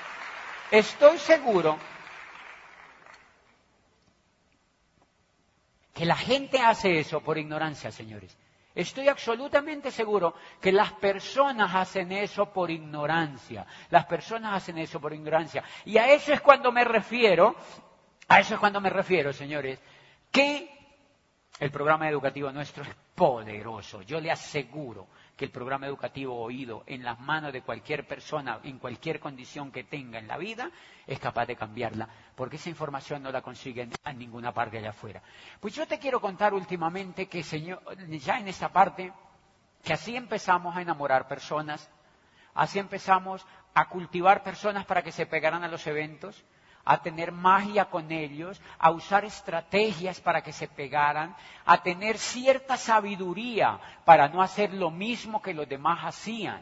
que la gente hace eso por ignorancia, señores. Estoy absolutamente seguro que las personas hacen eso por ignorancia. Las personas hacen eso por ignorancia. Y a eso es cuando me refiero, señores, que el programa educativo nuestro es poderoso. Yo le aseguro que el programa educativo oído en las manos de cualquier persona, en cualquier condición que tenga en la vida, es capaz de cambiarla, porque esa información no la consiguen en ninguna parte allá afuera. Pues yo te quiero contar últimamente que, señor, ya en esta parte, que así empezamos a enamorar personas, así empezamos a cultivar personas para que se pegaran a los eventos, a tener magia con ellos, a usar estrategias para que se pegaran, a tener cierta sabiduría para no hacer lo mismo que los demás hacían,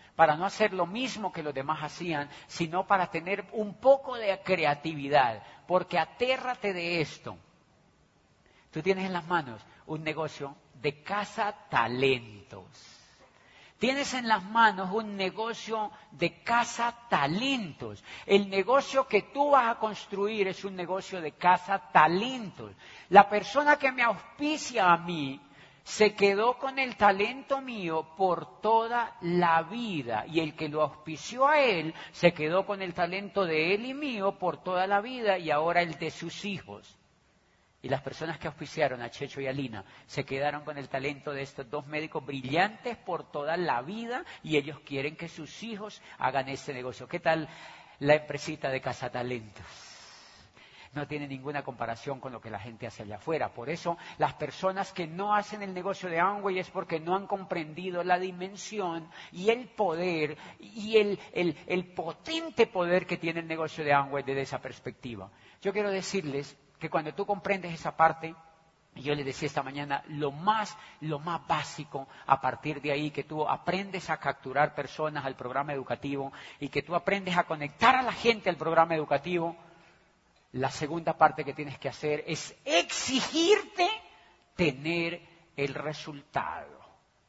sino para tener un poco de creatividad, porque atérrate de esto. Tú tienes en las manos un negocio de cazatalentos. Tienes en las manos un negocio de cazatalentos. El negocio que tú vas a construir es un negocio de cazatalentos. La persona que me auspicia a mí se quedó con el talento mío por toda la vida. Y el que lo auspició a él se quedó con el talento de él y mío por toda la vida y ahora el de sus hijos. Y las personas que auspiciaron a Checho y a Lina se quedaron con el talento de estos 2 médicos brillantes por toda la vida y ellos quieren que sus hijos hagan ese negocio. ¿Qué tal la empresita de cazatalentos? No tiene ninguna comparación con lo que la gente hace allá afuera. Por eso las personas que no hacen el negocio de Amway es porque no han comprendido la dimensión y el poder y el potente poder que tiene el negocio de Amway desde esa perspectiva. Yo quiero decirles que cuando tú comprendes esa parte, y yo les decía esta mañana, lo más básico, a partir de ahí, que tú aprendes a capturar personas al programa educativo y que tú aprendes a conectar a la gente al programa educativo, la segunda parte que tienes que hacer es exigirte tener el resultado.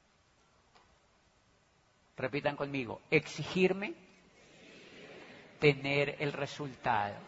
Repitan conmigo, exigirme tener el resultado.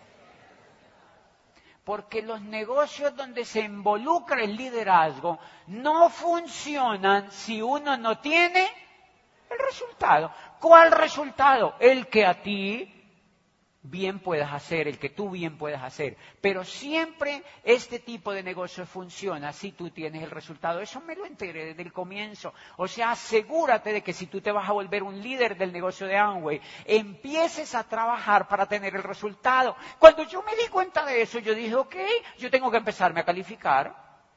Porque los negocios donde se involucra el liderazgo no funcionan si uno no tiene el resultado. ¿Cuál resultado? El que a ti bien puedas hacer, el que tú bien puedas hacer. Pero siempre este tipo de negocio funciona si tú tienes el resultado. Eso me lo enteré desde el comienzo. O sea, asegúrate de que si tú te vas a volver un líder del negocio de Amway, empieces a trabajar para tener el resultado. Cuando yo me di cuenta de eso, yo dije, ok, yo tengo que empezarme a calificar.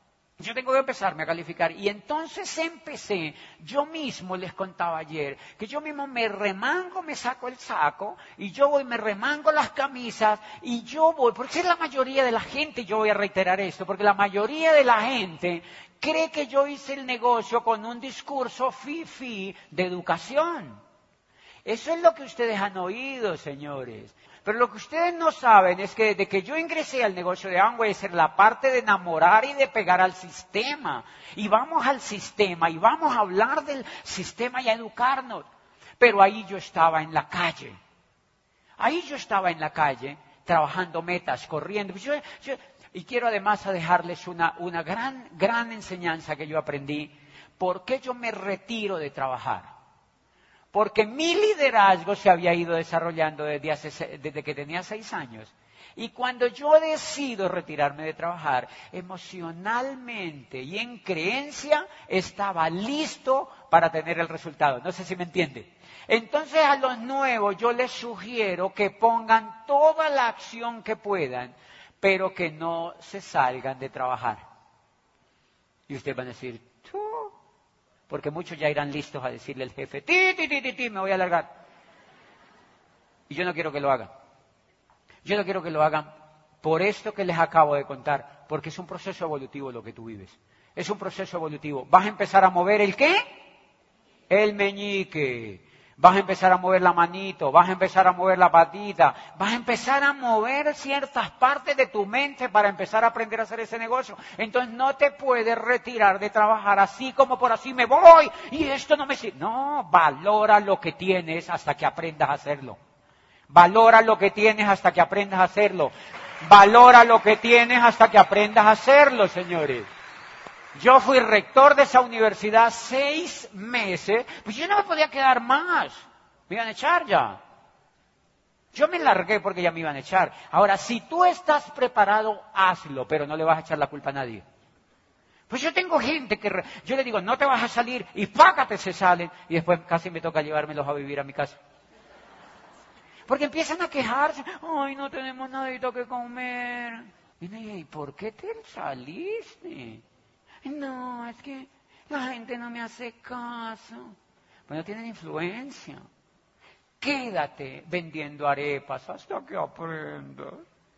Y entonces empecé, yo mismo les contaba ayer, que yo mismo me remango, me saco el saco, y yo voy, me remango las camisas, y yo voy, porque es la mayoría de la gente, yo voy a reiterar esto, porque la mayoría de la gente cree que yo hice el negocio con un discurso fifí de educación. Eso es lo que ustedes han oído, señores. Pero lo que ustedes no saben es que desde que yo ingresé al negocio de Amway es la parte de enamorar y de pegar al sistema. Y vamos al sistema y vamos a hablar del sistema y a educarnos. Pero ahí yo estaba en la calle. Trabajando metas, corriendo. Y quiero además dejarles una gran enseñanza que yo aprendí. ¿Por qué yo me retiro de trabajar? Porque mi liderazgo se había ido desarrollando desde que tenía 6 años. Y cuando yo decido retirarme de trabajar, emocionalmente y en creencia, estaba listo para tener el resultado. No sé si me entiende. Entonces a los nuevos yo les sugiero que pongan toda la acción que puedan, pero que no se salgan de trabajar. Y ustedes van a decir, porque muchos ya irán listos a decirle al jefe, me voy a largar. Y yo no quiero que lo hagan. Yo no quiero que lo hagan por esto que les acabo de contar, porque es un proceso evolutivo lo que tú vives. Es un proceso evolutivo. Vas a empezar a mover ¿el qué? El meñique. Vas a empezar a mover la manito, vas a empezar a mover la patita, vas a empezar a mover ciertas partes de tu mente para empezar a aprender a hacer ese negocio. Entonces no te puedes retirar de trabajar así como por así me voy y esto no me sirve. No, valora lo que tienes hasta que aprendas a hacerlo. Valora lo que tienes hasta que aprendas a hacerlo. Valora lo que tienes hasta que aprendas a hacerlo, señores. Yo fui rector de esa universidad 6 meses, pues yo no me podía quedar más. Me iban a echar ya. Yo me largué porque ya me iban a echar. Ahora, si tú estás preparado, hazlo, pero no le vas a echar la culpa a nadie. Pues yo tengo gente que yo le digo, no te vas a salir, y págate, se salen, y después casi me toca llevármelos a vivir a mi casa. Porque empiezan a quejarse, ay, no tenemos nadita que comer. ¿Y por qué te saliste? No, es que la gente no me hace caso. Pues no tienen influencia. Quédate vendiendo arepas hasta que aprendas.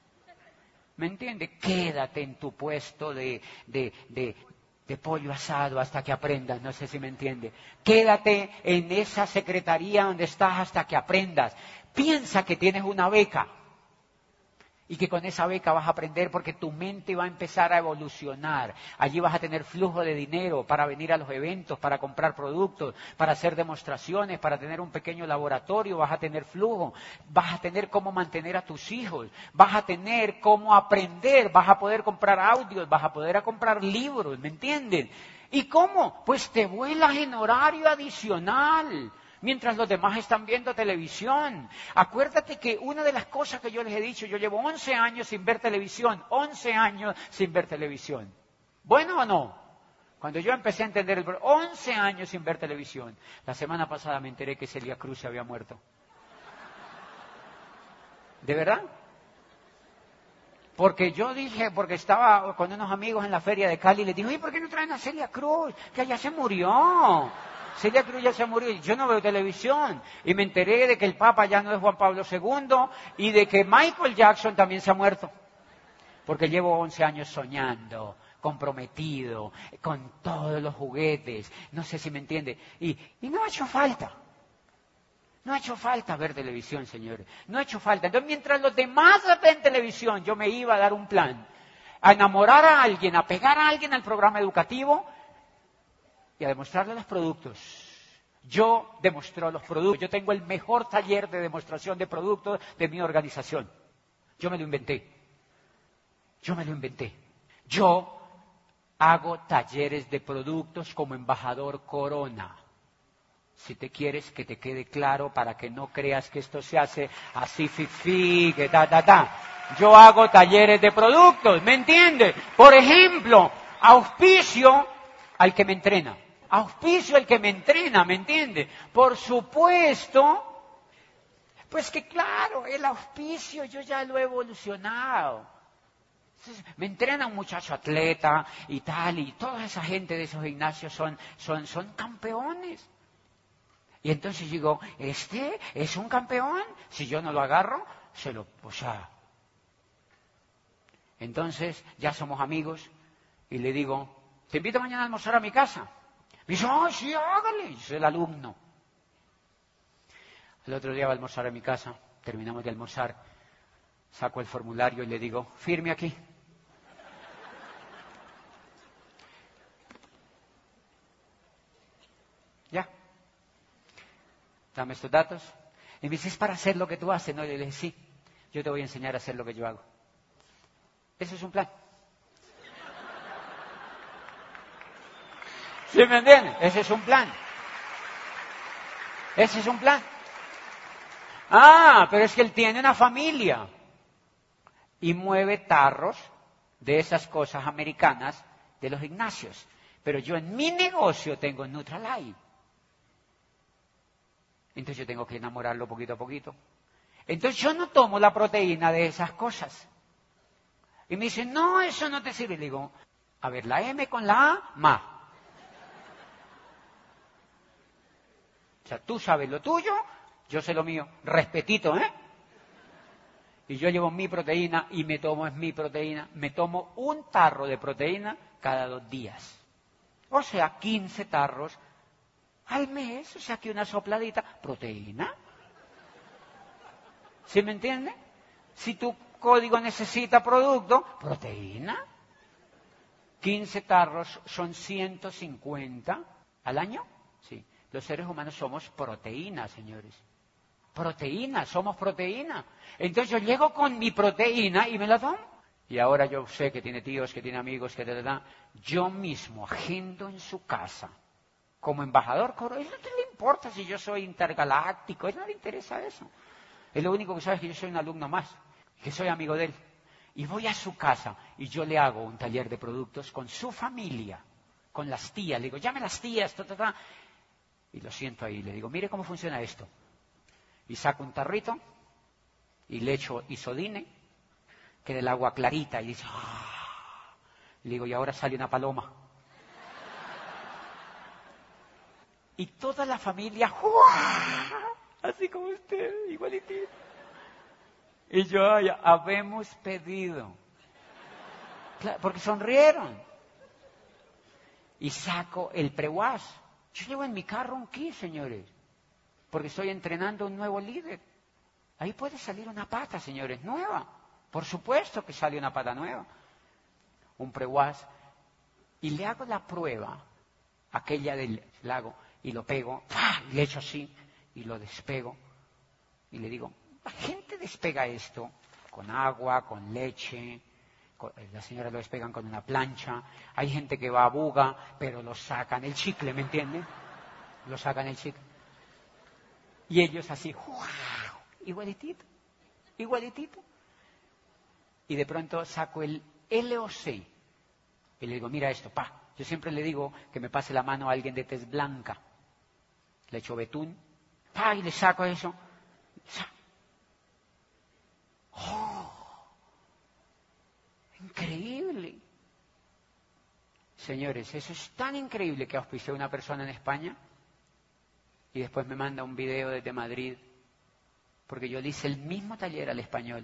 ¿Me entiendes? Quédate en tu puesto de pollo asado hasta que aprendas. No sé si me entiende. Quédate en esa secretaría donde estás hasta que aprendas. Piensa que tienes una beca. Y que con esa beca vas a aprender porque tu mente va a empezar a evolucionar. Allí vas a tener flujo de dinero para venir a los eventos, para comprar productos, para hacer demostraciones, para tener un pequeño laboratorio, vas a tener flujo, vas a tener cómo mantener a tus hijos, vas a tener cómo aprender, vas a poder comprar audios, vas a poder comprar libros, ¿me entienden? ¿Y cómo? Pues te vuelas en horario adicional. Mientras los demás están viendo televisión. Acuérdate que una de las cosas que yo les he dicho, yo llevo 11 años sin ver televisión, 11 años sin ver televisión. ¿Bueno o no? Cuando yo empecé a entender 11 años sin ver televisión. La semana pasada me enteré que Celia Cruz se había muerto. ¿De verdad? Porque yo dije, porque estaba con unos amigos en la feria de Cali y les dije, oye, ¿por qué no traen a Celia Cruz? Que allá se murió. Celia Cruz ya se murió y yo no veo televisión. Y me enteré de que el Papa ya no es Juan Pablo II y de que Michael Jackson también se ha muerto. Porque llevo 11 años soñando, comprometido, con todos los juguetes. No sé si me entiende. Y no ha hecho falta. No ha hecho falta ver televisión, señores. No ha hecho falta. Entonces, mientras los demás ven televisión, yo me iba a dar un plan. A enamorar a alguien, a pegar a alguien al programa educativo y a demostrarle los productos. Yo demuestro los productos. Yo tengo el mejor taller de demostración de productos de mi organización. Yo me lo inventé. Yo hago talleres de productos como embajador Corona. Si te quieres que te quede claro para que no creas que esto se hace así fifí, que Yo hago talleres de productos, ¿me entiendes? Por ejemplo, auspicio al que me entrena. Auspicio el que me entrena, ¿me entiende? Por supuesto, pues que claro, el auspicio yo ya lo he evolucionado. Entonces, me entrena un muchacho atleta y tal, y toda esa gente de esos gimnasios son campeones. Y entonces digo, este es un campeón, si yo no lo agarro, Entonces, ya somos amigos, y le digo, te invito mañana a almorzar a mi casa. Me dice, sí, hágale. Yo soy el alumno. El otro día va a almorzar a mi casa, terminamos de almorzar, saco el formulario y le digo, firme aquí. Ya. Dame estos datos. Y me dice, ¿es para hacer lo que tú haces? No, yo le dije, sí, yo te voy a enseñar a hacer lo que yo hago. Eso es un plan. ¿Sí me entienden? Ese es un plan. Pero es que él tiene una familia y mueve tarros de esas cosas americanas de los gimnasios. Pero yo en mi negocio tengo Nutrilite. Entonces yo tengo que enamorarlo poquito a poquito. Entonces yo no tomo la proteína de esas cosas. Y me dice, no, eso no te sirve. Le digo, a ver, la M con la A, ma. O sea, tú sabes lo tuyo, yo sé lo mío. Respetito, ¿eh? Y yo llevo mi proteína y me tomo mi proteína. Me tomo un tarro de proteína cada 2 días. O sea, 15 tarros al mes, o sea que una sopladita, proteína. ¿Sí me entiende? Si tu código necesita producto, proteína. 15 tarros son 150 al año. Sí, los seres humanos somos proteína, señores. Proteína, somos proteína. Entonces yo llego con mi proteína y me la tomo. Y ahora yo sé que tiene tíos, que tiene amigos, que yo mismo agendo en su casa como embajador. A él no le importa si yo soy intergaláctico, a él no le interesa eso. Él lo único que sabe es que yo soy un alumno más, que soy amigo de él. Y voy a su casa y yo le hago un taller de productos con su familia, con las tías. Le digo, llame a las tías, y lo siento ahí. Le digo, mire cómo funciona esto. Y saco un tarrito y le echo isodine, que del agua clarita, y dice, ¡ah! Le digo, y ahora sale una paloma. Y toda la familia, ¡uah! Así como usted, igualitito. Y yo, ya habemos pedido. Claro, porque sonrieron. Y saco el prewash. Yo llevo en mi carro un kit, señores, porque estoy entrenando un nuevo líder. Ahí puede salir una pata, señores, nueva. Por supuesto que sale una pata nueva. Un prewash. Y le hago la prueba, aquella del lago, y lo pego, ¡pah! Y le echo así, y lo despego. Y le digo, la gente despega esto con agua, con leche. Las señoras lo despegan con una plancha. Hay gente que va a Buga, pero lo sacan el chicle, ¿me entienden? Lo sacan el chicle. Y ellos así, ¡wow! Igualitito, igualitito. Y de pronto saco el LOC. Y le digo, mira esto, pa. Yo siempre le digo que me pase la mano a alguien de tez blanca. Le echo betún, pa, y le saco eso. ¡Oh! Increíble. Señores, eso es tan increíble que auspicié a una persona en España y después me manda un video desde Madrid, porque yo le hice el mismo taller al español.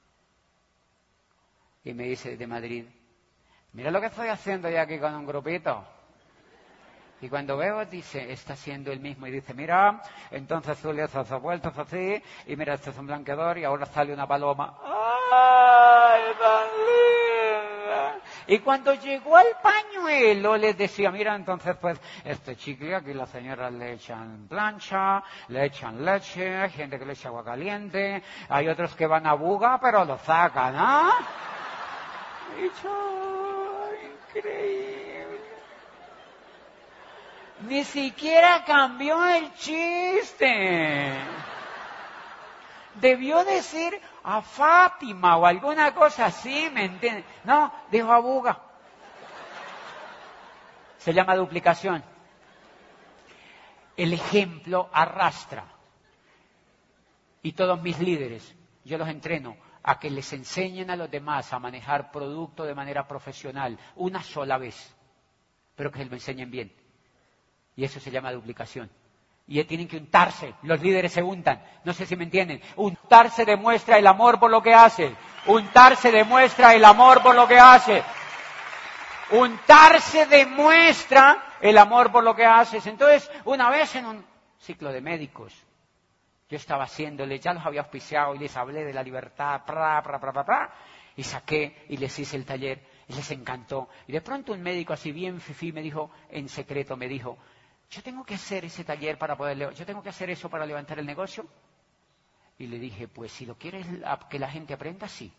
Y me dice desde Madrid, mira lo que estoy haciendo yo aquí con un grupito. Y cuando veo, dice, está haciendo el mismo. Y dice, mira, entonces tú le haces vueltas así, y mira, este es un blanqueador, y ahora sale una paloma. ¡Ay, tan linda! Y cuando llegó al pañuelo, les decía, mira, entonces pues, este chicle, aquí las señoras le echan plancha, le echan leche, hay gente que le echa agua caliente, hay otros que van a Buga, pero lo sacan, ¿ah? Y yo, increíble. Ni siquiera cambió el chiste. Debió decir a Fátima o alguna cosa así, ¿me entiendes? No, dijo a Buga. Se llama duplicación. El ejemplo arrastra. Y todos mis líderes, yo los entreno a que les enseñen a los demás a manejar producto de manera profesional una sola vez, pero que lo enseñen bien. Y eso se llama duplicación. Y tienen que untarse, los líderes se untan, no sé si me entienden. Untarse demuestra el amor por lo que hace. Untarse demuestra el amor por lo que hace. Untarse demuestra el amor por lo que haces. Entonces, una vez en un ciclo de médicos, yo estaba haciéndoles, ya los había auspiciado y les hablé de la libertad, y saqué y les hice el taller y les encantó. Y de pronto un médico así bien fifí me dijo, en secreto me dijo, yo tengo que hacer ese taller para poder, yo tengo que hacer eso para levantar el negocio. Y le dije, pues si lo quieres que la gente aprenda, sí.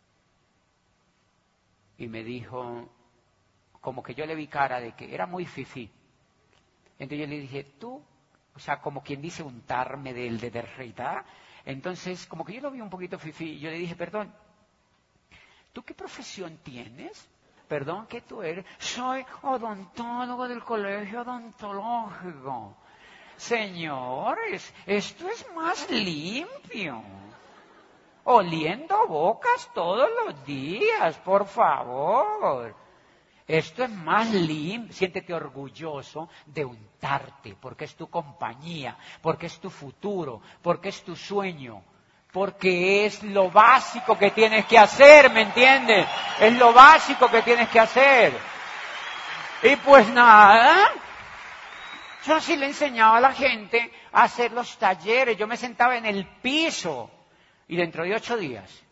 Y me dijo, como que yo le vi cara de que era muy fifí. Entonces yo le dije, tú, o sea, como quien dice untarme de derreitar. Entonces, como que yo lo vi un poquito fifí, yo le dije, perdón, ¿tú qué profesión tienes? Perdón, ¿qué tú eres? Soy odontólogo del colegio odontológico. Señores, esto es más limpio. Oliendo bocas todos los días, por favor. Esto es más limpio. Siéntete orgulloso de untarte, porque es tu compañía, porque es tu futuro, porque es tu sueño. Porque es lo básico que tienes que hacer, ¿me entiendes? Es lo básico que tienes que hacer. Y pues nada, Yo sí le enseñaba a la gente a hacer los talleres. Yo me sentaba en el piso. Y dentro de 8 días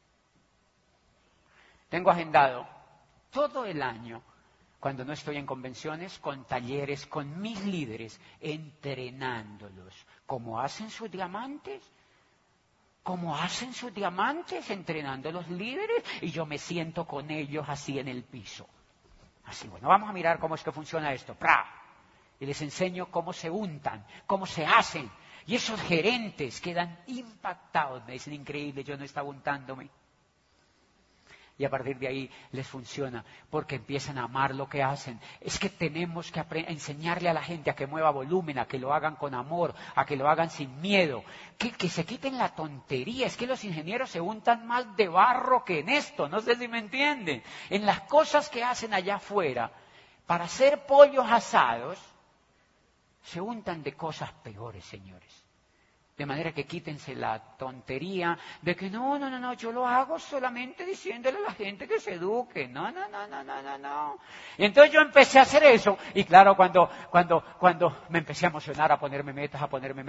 tengo agendado todo el año, cuando no estoy en convenciones, con talleres, con mis líderes, entrenándolos. ¿Cómo hacen sus diamantes? ¿Cómo hacen sus diamantes? Entrenando a los líderes. Y yo me siento con ellos así en el piso. Así, bueno, vamos a mirar cómo es que funciona esto. ¡Pra! Y les enseño cómo se untan, cómo se hacen. Y esos gerentes quedan impactados. Me dicen, increíble, yo no estaba untándome. Y a partir de ahí les funciona, porque empiezan a amar lo que hacen. Es que tenemos que enseñarle a la gente a que mueva volumen, a que lo hagan con amor, a que lo hagan sin miedo, que se quiten la tontería. Es que los ingenieros se untan más de barro que en esto, no sé si me entienden. En las cosas que hacen allá afuera, para hacer pollos asados, se untan de cosas peores, señores. De manera que quítense la tontería de que no, yo lo hago solamente diciéndole a la gente que se eduque. No. Y entonces yo empecé a hacer eso. Y claro, cuando me empecé a emocionar, a ponerme metas,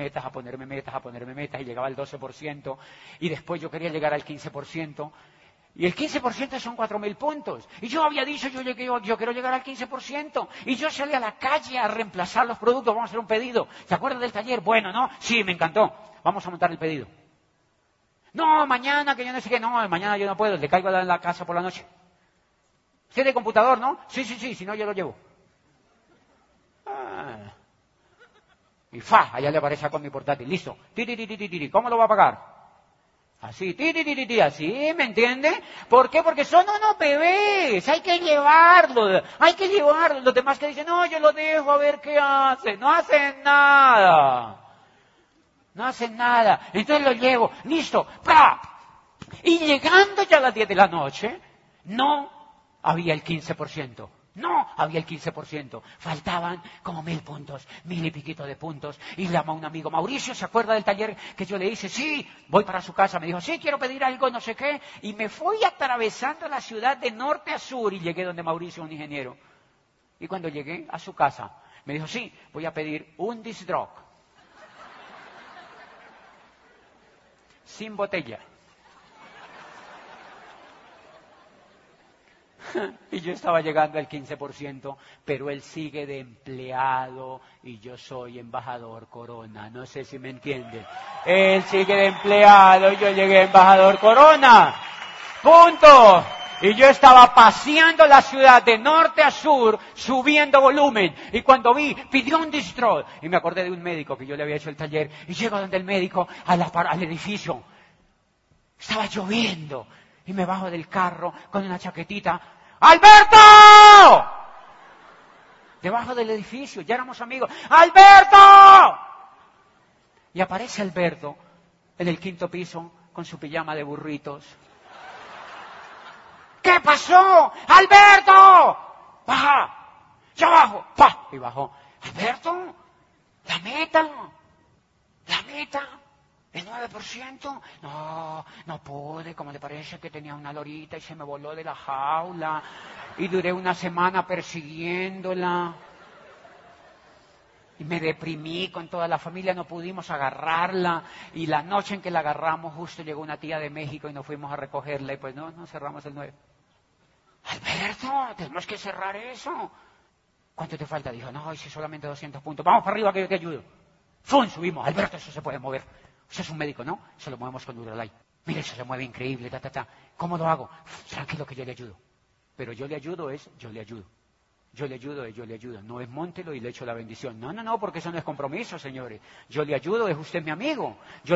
y llegaba al 12%, y después yo quería llegar al 15%, y el 15% son 4.000 puntos. Y yo había dicho, yo quiero llegar al 15%. Y yo salí a la calle a reemplazar los productos. Vamos a hacer un pedido. ¿Se acuerdan del taller? Bueno, ¿no? Sí, me encantó. Vamos a montar el pedido. No, mañana, que yo no sé qué. No, mañana yo no puedo. Le caigo en la casa por la noche. ¿Sí de computador, no? Sí, si no yo lo llevo. Y allá le aparece con mi portátil. Listo. ¿Cómo lo va a pagar? Así, así, ¿me entiende? ¿Por qué? Porque son unos bebés, hay que llevarlo. Los demás que dicen, no, yo lo dejo a ver qué hace. No hacen nada. Entonces lo llevo, listo, ¡pra! Y llegando ya a las 10 de la noche, no había el 15%. Faltaban como 1.000 puntos, 1.000 y piquito de puntos. Y llama a un amigo, Mauricio, ¿se acuerda del taller que yo le hice? Sí, voy para su casa. Me dijo, sí, quiero pedir algo, no sé qué. Y me fui atravesando la ciudad de norte a sur y llegué donde Mauricio, un ingeniero. Y cuando llegué a su casa, me dijo, sí, voy a pedir un disc drop. Sin botella. Y yo estaba llegando al 15%, pero él sigue de empleado y yo soy embajador Corona. No sé si me entienden. Él sigue de empleado y yo llegué embajador Corona. ¡Punto! Y yo estaba paseando la ciudad de norte a sur, subiendo volumen. Y cuando pidió un distro. Y me acordé de un médico que yo le había hecho el taller. Y llego donde el médico, al edificio. Estaba lloviendo. Y me bajo del carro con una chaquetita. ¡Alberto! Debajo del edificio, ya éramos amigos. ¡Alberto! Y aparece Alberto en el 5º piso con su pijama de burritos. ¿Qué pasó? ¡Alberto! ¡Baja! ¡Ya bajo! ¡Pa! Y bajó. ¡Alberto! ¡La meta! ¿El 9%? No pude, como le parece que tenía una lorita y se me voló de la jaula. Y duré una semana persiguiéndola. Y me deprimí con toda la familia, no pudimos agarrarla. Y la noche en que la agarramos, justo llegó una tía de México y nos fuimos a recogerla. Y pues no cerramos el 9. Alberto, tenemos que cerrar eso. ¿Cuánto te falta? Dijo, no, hice solamente 200 puntos. Vamos para arriba que yo te ayudo. ¡Fum! Subimos. Alberto, eso se puede mover. Usted es un médico, ¿no? Eso lo movemos con Duralay. Mire, eso se mueve increíble, ¿Cómo lo hago? Tranquilo que yo le ayudo. Pero yo le ayudo. No es móntelo y le echo la bendición. No, porque eso no es compromiso, señores. Yo le ayudo, es usted mi amigo.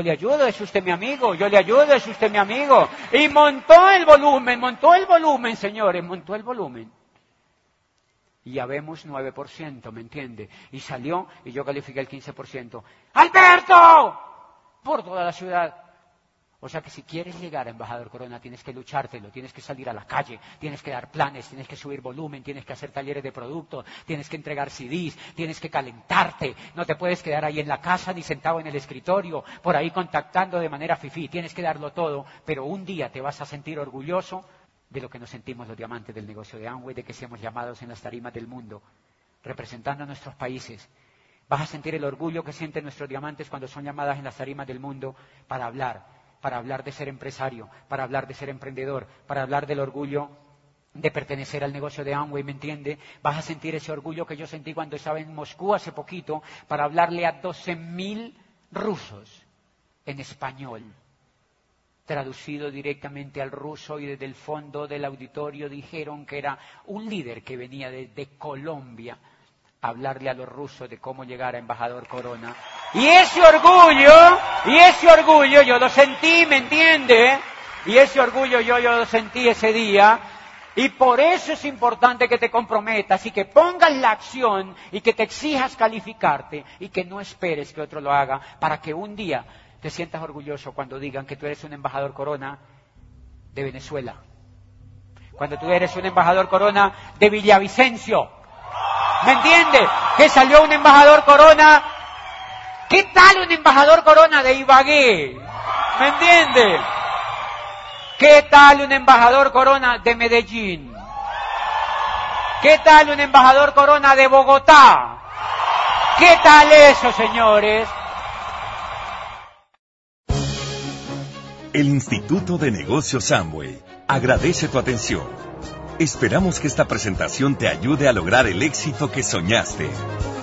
Y montó el volumen, señores, montó el volumen. Y ya vemos 9%, ¿me entiende? Y salió y yo califiqué el 15%. ¡Alberto! Por toda la ciudad. O sea que si quieres llegar a embajador Corona tienes que luchártelo, tienes que salir a la calle, tienes que dar planes, tienes que subir volumen, tienes que hacer talleres de productos, tienes que entregar CDs, tienes que calentarte, no te puedes quedar ahí en la casa ni sentado en el escritorio, por ahí contactando de manera fifí, tienes que darlo todo, pero un día te vas a sentir orgulloso de lo que nos sentimos los diamantes del negocio de Amway, de que seamos llamados en las tarimas del mundo, representando a nuestros países, Vas a sentir el orgullo que sienten nuestros diamantes cuando son llamadas en las tarimas del mundo para hablar de ser empresario, para hablar de ser emprendedor, para hablar del orgullo de pertenecer al negocio de Amway, ¿me entiende? Vas a sentir ese orgullo que yo sentí cuando estaba en Moscú hace poquito para hablarle a 12.000 rusos en español, traducido directamente al ruso, y desde el fondo del auditorio dijeron que era un líder que venía de Colombia a hablarle a los rusos de cómo llegar a embajador Corona. Y ese orgullo yo lo sentí, ¿me entiende? Y ese orgullo yo lo sentí ese día. Y por eso es importante que te comprometas y que pongas la acción y que te exijas calificarte y que no esperes que otro lo haga para que un día te sientas orgulloso cuando digan que tú eres un embajador Corona de Venezuela. Cuando tú eres un embajador Corona de Villavicencio. ¿Me entiendes? Que salió un embajador Corona. ¿Qué tal un embajador Corona de Ibagué? ¿Me entiendes? ¿Qué tal un embajador Corona de Medellín? ¿Qué tal un embajador Corona de Bogotá? ¿Qué tal eso, señores? El Instituto de Negocios Amway agradece tu atención. Esperamos que esta presentación te ayude a lograr el éxito que soñaste.